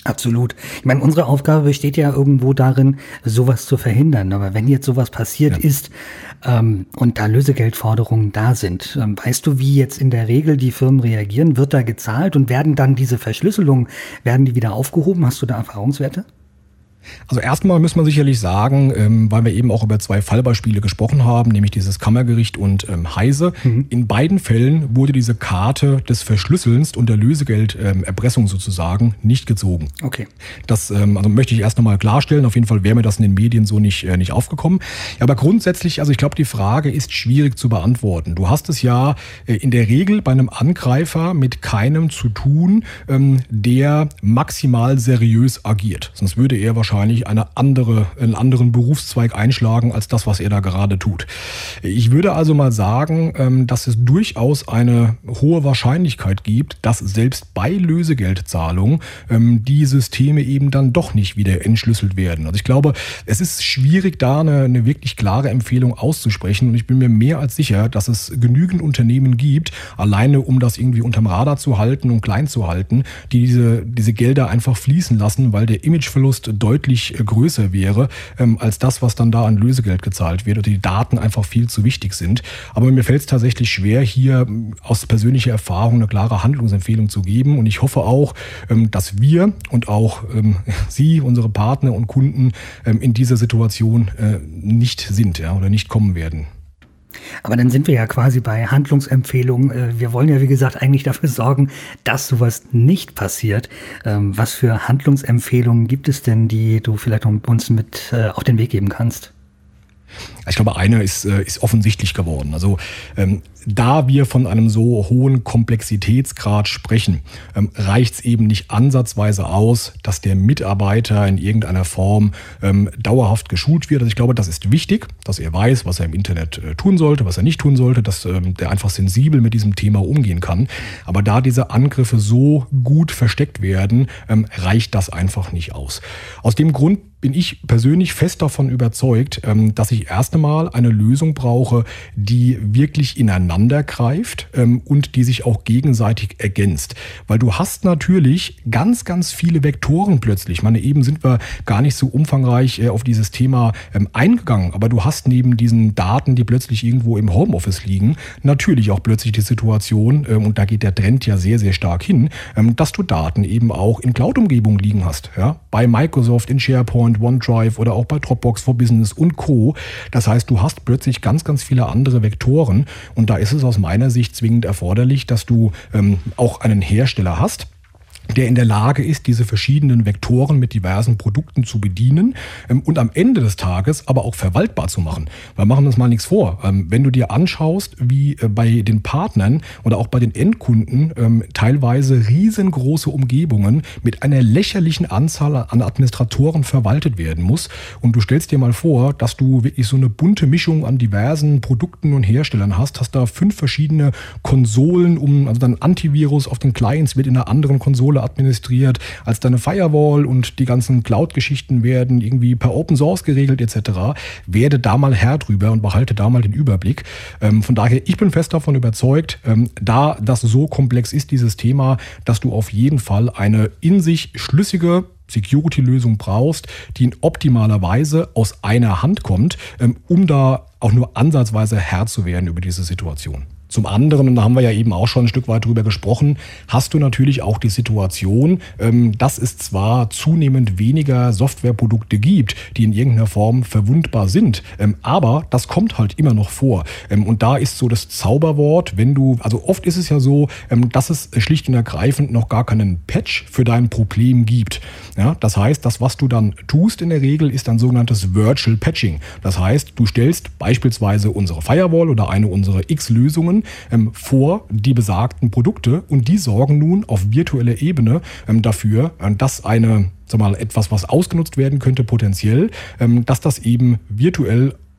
Absolut. Ich meine, unsere Aufgabe besteht ja irgendwo darin, sowas zu verhindern. Aber wenn jetzt sowas passiert ja. ist ähm, und da Lösegeldforderungen da sind, ähm, weißt du, wie jetzt in der Regel die Firmen reagieren? Wird da gezahlt und werden dann diese Verschlüsselungen, werden die wieder aufgehoben? Hast du da Erfahrungswerte? Also erstmal muss man sicherlich sagen, ähm, weil wir eben auch über zwei Fallbeispiele gesprochen haben, nämlich dieses Kammergericht und ähm, Heise. Mhm. In beiden Fällen wurde diese Karte des Verschlüsselns und der Lösegelderpressung ähm, sozusagen nicht gezogen. Okay. Das ähm, also möchte ich erst nochmal klarstellen. Auf jeden Fall wäre mir das in den Medien so nicht, äh, nicht aufgekommen. Aber grundsätzlich, also ich glaube, die Frage ist schwierig zu beantworten. Du hast es ja äh, in der Regel bei einem Angreifer mit keinem zu tun, ähm, der maximal seriös agiert. Sonst würde er wahrscheinlich eine andere, einen anderen Berufszweig einschlagen als das, was er da gerade tut. Ich würde also mal sagen, dass es durchaus eine hohe Wahrscheinlichkeit gibt, dass selbst bei Lösegeldzahlung die Systeme eben dann doch nicht wieder entschlüsselt werden. Also ich glaube, es ist schwierig, da eine, eine wirklich klare Empfehlung auszusprechen und ich bin mir mehr als sicher, dass es genügend Unternehmen gibt, alleine um das irgendwie unterm Radar zu halten und klein zu halten, die diese, diese Gelder einfach fließen lassen, weil der Imageverlust deutlich größer wäre ähm, als das, was dann da an Lösegeld gezahlt wird oder die Daten einfach viel zu wichtig sind. Aber mir fällt es tatsächlich schwer, hier aus persönlicher Erfahrung eine klare Handlungsempfehlung zu geben und ich hoffe auch, ähm, dass wir und auch ähm, Sie, unsere Partner und Kunden ähm, in dieser Situation äh, nicht sind ja, oder nicht kommen werden. Aber dann sind wir ja quasi bei Handlungsempfehlungen. Wir wollen ja, wie gesagt, eigentlich dafür sorgen, dass sowas nicht passiert. Was für Handlungsempfehlungen gibt es denn, die du vielleicht uns mit auf den Weg geben kannst? Ich glaube, eine ist, ist offensichtlich geworden. Also ähm, da wir von einem so hohen Komplexitätsgrad sprechen, ähm, reicht es eben nicht ansatzweise aus, dass der Mitarbeiter in irgendeiner Form ähm, dauerhaft geschult wird. Also ich glaube, das ist wichtig, dass er weiß, was er im Internet äh, tun sollte, was er nicht tun sollte, dass ähm, der einfach sensibel mit diesem Thema umgehen kann. Aber da diese Angriffe so gut versteckt werden, ähm, reicht das einfach nicht aus. Aus dem Grund bin ich persönlich fest davon überzeugt, dass ich erst einmal eine Lösung brauche, die wirklich ineinander greift und die sich auch gegenseitig ergänzt. Weil du hast natürlich ganz, ganz viele Vektoren plötzlich. Ich meine, eben sind wir gar nicht so umfangreich auf dieses Thema eingegangen, aber du hast neben diesen Daten, die plötzlich irgendwo im Homeoffice liegen, natürlich auch plötzlich die Situation, und da geht der Trend ja sehr, sehr stark hin, dass du Daten eben auch in Cloud-Umgebungen liegen hast. Ja? Bei Microsoft, in SharePoint, OneDrive oder auch bei Dropbox for Business und Co. Das heißt, du hast plötzlich ganz, ganz viele andere Vektoren und da ist es aus meiner Sicht zwingend erforderlich, dass du ähm, auch einen Hersteller hast, der in der Lage ist, diese verschiedenen Vektoren mit diversen Produkten zu bedienen ähm, und am Ende des Tages aber auch verwaltbar zu machen. Weil machen wir uns mal nichts vor. Ähm, wenn du dir anschaust, wie äh, bei den Partnern oder auch bei den Endkunden ähm, teilweise riesengroße Umgebungen mit einer lächerlichen Anzahl an Administratoren verwaltet werden muss und du stellst dir mal vor, dass du wirklich so eine bunte Mischung an diversen Produkten und Herstellern hast, hast da fünf verschiedene Konsolen, um also dann Antivirus auf den Clients wird in einer anderen Konsole administriert als deine Firewall und die ganzen Cloud-Geschichten werden irgendwie per Open Source geregelt et cetera. Werde da mal Herr drüber und behalte da mal den Überblick. Ähm, von daher, ich bin fest davon überzeugt, ähm, da das so komplex ist, dieses Thema, dass du auf jeden Fall eine in sich schlüssige Security-Lösung brauchst, die in optimaler Weise aus einer Hand kommt, ähm, um da auch nur ansatzweise Herr zu werden über diese Situation. Zum anderen, und da haben wir ja eben auch schon ein Stück weit drüber gesprochen, hast du natürlich auch die Situation, dass es zwar zunehmend weniger Softwareprodukte gibt, die in irgendeiner Form verwundbar sind, aber das kommt halt immer noch vor. Und da ist so das Zauberwort, wenn du, also oft ist es ja so, dass es schlicht und ergreifend noch gar keinen Patch für dein Problem gibt. Ja, das heißt, das, was du dann tust in der Regel, ist ein sogenanntes Virtual Patching. Das heißt, du stellst beispielsweise unsere Firewall oder eine unserer X-Lösungen ähm, vor die besagten Produkte und die sorgen nun auf virtueller Ebene ähm, dafür, ähm, dass eine, sag mal, etwas, was ausgenutzt werden könnte potenziell, ähm, dass das eben virtuell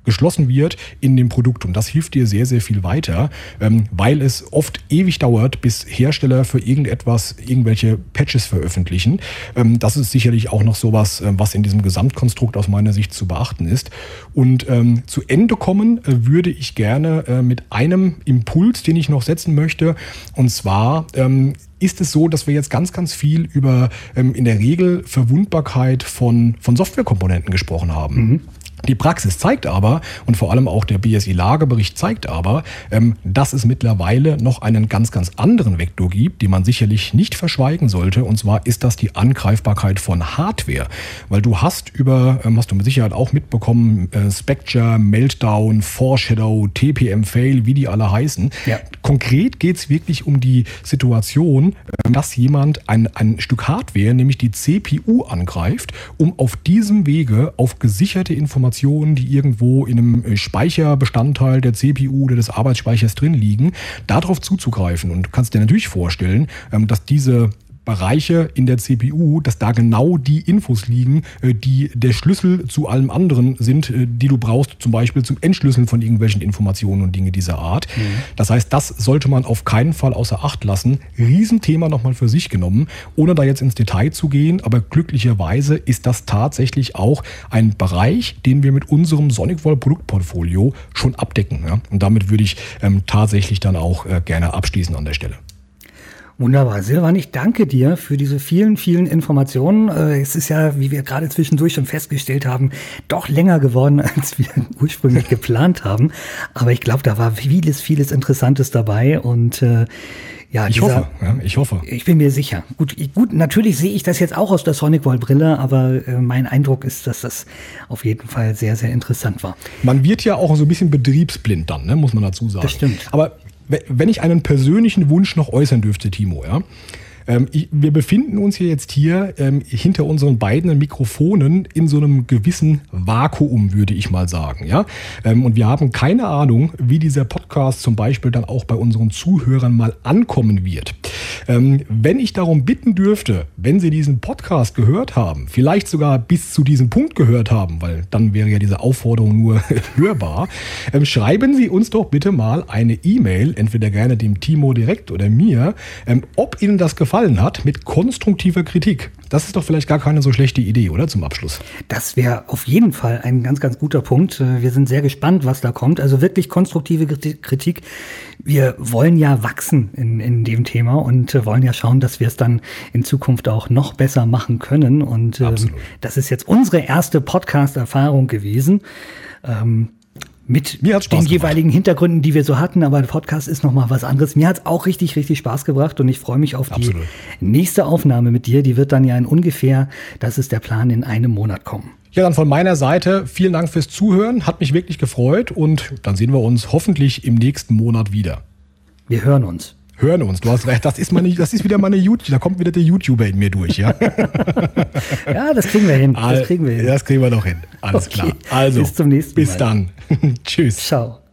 geschlossen wird in dem Produkt. Und das hilft dir sehr, sehr viel weiter, ähm, weil es oft ewig dauert, bis Hersteller für irgendetwas irgendwelche Patches veröffentlichen. Ähm, das ist sicherlich auch noch sowas, äh, was in diesem Gesamtkonstrukt aus meiner Sicht zu beachten ist. Und ähm, zu Ende kommen äh, würde ich gerne äh, mit einem Impuls, den ich noch setzen möchte. Und zwar ähm, ist es so, dass wir jetzt ganz, ganz viel über ähm, in der Regel Verwundbarkeit von, von Softwarekomponenten gesprochen haben. Mhm. Die Praxis zeigt aber, und vor allem auch der B S I-Lagebericht zeigt aber, ähm, dass es mittlerweile noch einen ganz, ganz anderen Vektor gibt, den man sicherlich nicht verschweigen sollte. Und zwar ist das die Angreifbarkeit von Hardware. Weil du hast über, ähm, hast du mit Sicherheit auch mitbekommen, äh, Spectre, Meltdown, Foreshadow, T P M-Fail, wie die alle heißen. Ja. Konkret geht es wirklich um die Situation, äh, dass jemand ein, ein Stück Hardware, nämlich die C P U, angreift, um auf diesem Wege auf gesicherte Informationen, die irgendwo in einem Speicherbestandteil der C P U oder des Arbeitsspeichers drin liegen, darauf zuzugreifen. Und du kannst dir natürlich vorstellen, dass diese Bereiche in der C P U, dass da genau die Infos liegen, die der Schlüssel zu allem anderen sind, die du brauchst, zum Beispiel zum Entschlüsseln von irgendwelchen Informationen und Dinge dieser Art. Mhm. Das heißt, das sollte man auf keinen Fall außer Acht lassen. Riesenthema nochmal für sich genommen, ohne da jetzt ins Detail zu gehen, aber glücklicherweise ist das tatsächlich auch ein Bereich, den wir mit unserem SonicWall Produktportfolio schon abdecken. Ja? Und damit würde ich ähm, tatsächlich dann auch äh, gerne abschließen an der Stelle. Wunderbar. Silvan, ich danke dir für diese vielen, vielen Informationen. Es ist ja, wie wir gerade zwischendurch schon festgestellt haben, doch länger geworden, als wir ursprünglich geplant haben. Aber ich glaube, da war vieles, vieles Interessantes dabei und äh, ja, ich dieser, hoffe, ja, ich hoffe. Ich bin mir sicher. Gut, ich, gut, natürlich sehe ich das jetzt auch aus der SonicWall-Brille, aber äh, mein Eindruck ist, dass das auf jeden Fall sehr, sehr interessant war. Man wird ja auch so ein bisschen betriebsblind dann, ne, muss man dazu sagen. Das stimmt. Aber wenn ich einen persönlichen Wunsch noch äußern dürfte, Timo, ja. Ähm, ich, wir befinden uns hier jetzt hier ähm, hinter unseren beiden Mikrofonen in so einem gewissen Vakuum, würde ich mal sagen, ja. Ähm, und wir haben keine Ahnung, wie dieser Podcast zum Beispiel dann auch bei unseren Zuhörern mal ankommen wird. Ähm, wenn ich darum bitten dürfte, wenn Sie diesen Podcast gehört haben, vielleicht sogar bis zu diesem Punkt gehört haben, weil dann wäre ja diese Aufforderung nur hörbar, ähm, schreiben Sie uns doch bitte mal eine E-Mail, entweder gerne dem Timo direkt oder mir, ähm, ob Ihnen das gefallen hat, mit konstruktiver Kritik. Das ist doch vielleicht gar keine so schlechte Idee, oder? Zum Abschluss. Das wäre auf jeden Fall ein ganz, ganz guter Punkt. Wir sind sehr gespannt, was da kommt. Also wirklich konstruktive Kritik. Wir wollen ja wachsen in, in dem Thema und wollen ja schauen, dass wir es dann in Zukunft auch noch besser machen können. Und ähm, das ist jetzt unsere erste Podcast-Erfahrung gewesen. Ähm, Mit den jeweiligen Hintergründen, die wir so hatten, aber der Podcast ist nochmal was anderes. Mir hat es auch richtig, richtig Spaß gebracht und ich freue mich auf Absolut. die nächste Aufnahme mit dir. Die wird dann ja in ungefähr, das ist der Plan, in einem Monat kommen. Ja, dann von meiner Seite vielen Dank fürs Zuhören, hat mich wirklich gefreut und dann sehen wir uns hoffentlich im nächsten Monat wieder. Wir hören uns. Hören uns, du hast recht, das ist, meine, das ist wieder meine YouTube, da kommt wieder der YouTuber in mir durch, ja? Ja, das kriegen wir hin, das kriegen wir hin. Das kriegen wir doch hin, alles okay. klar. Also, bis zum nächsten Mal. Bis dann. Tschüss. Ciao.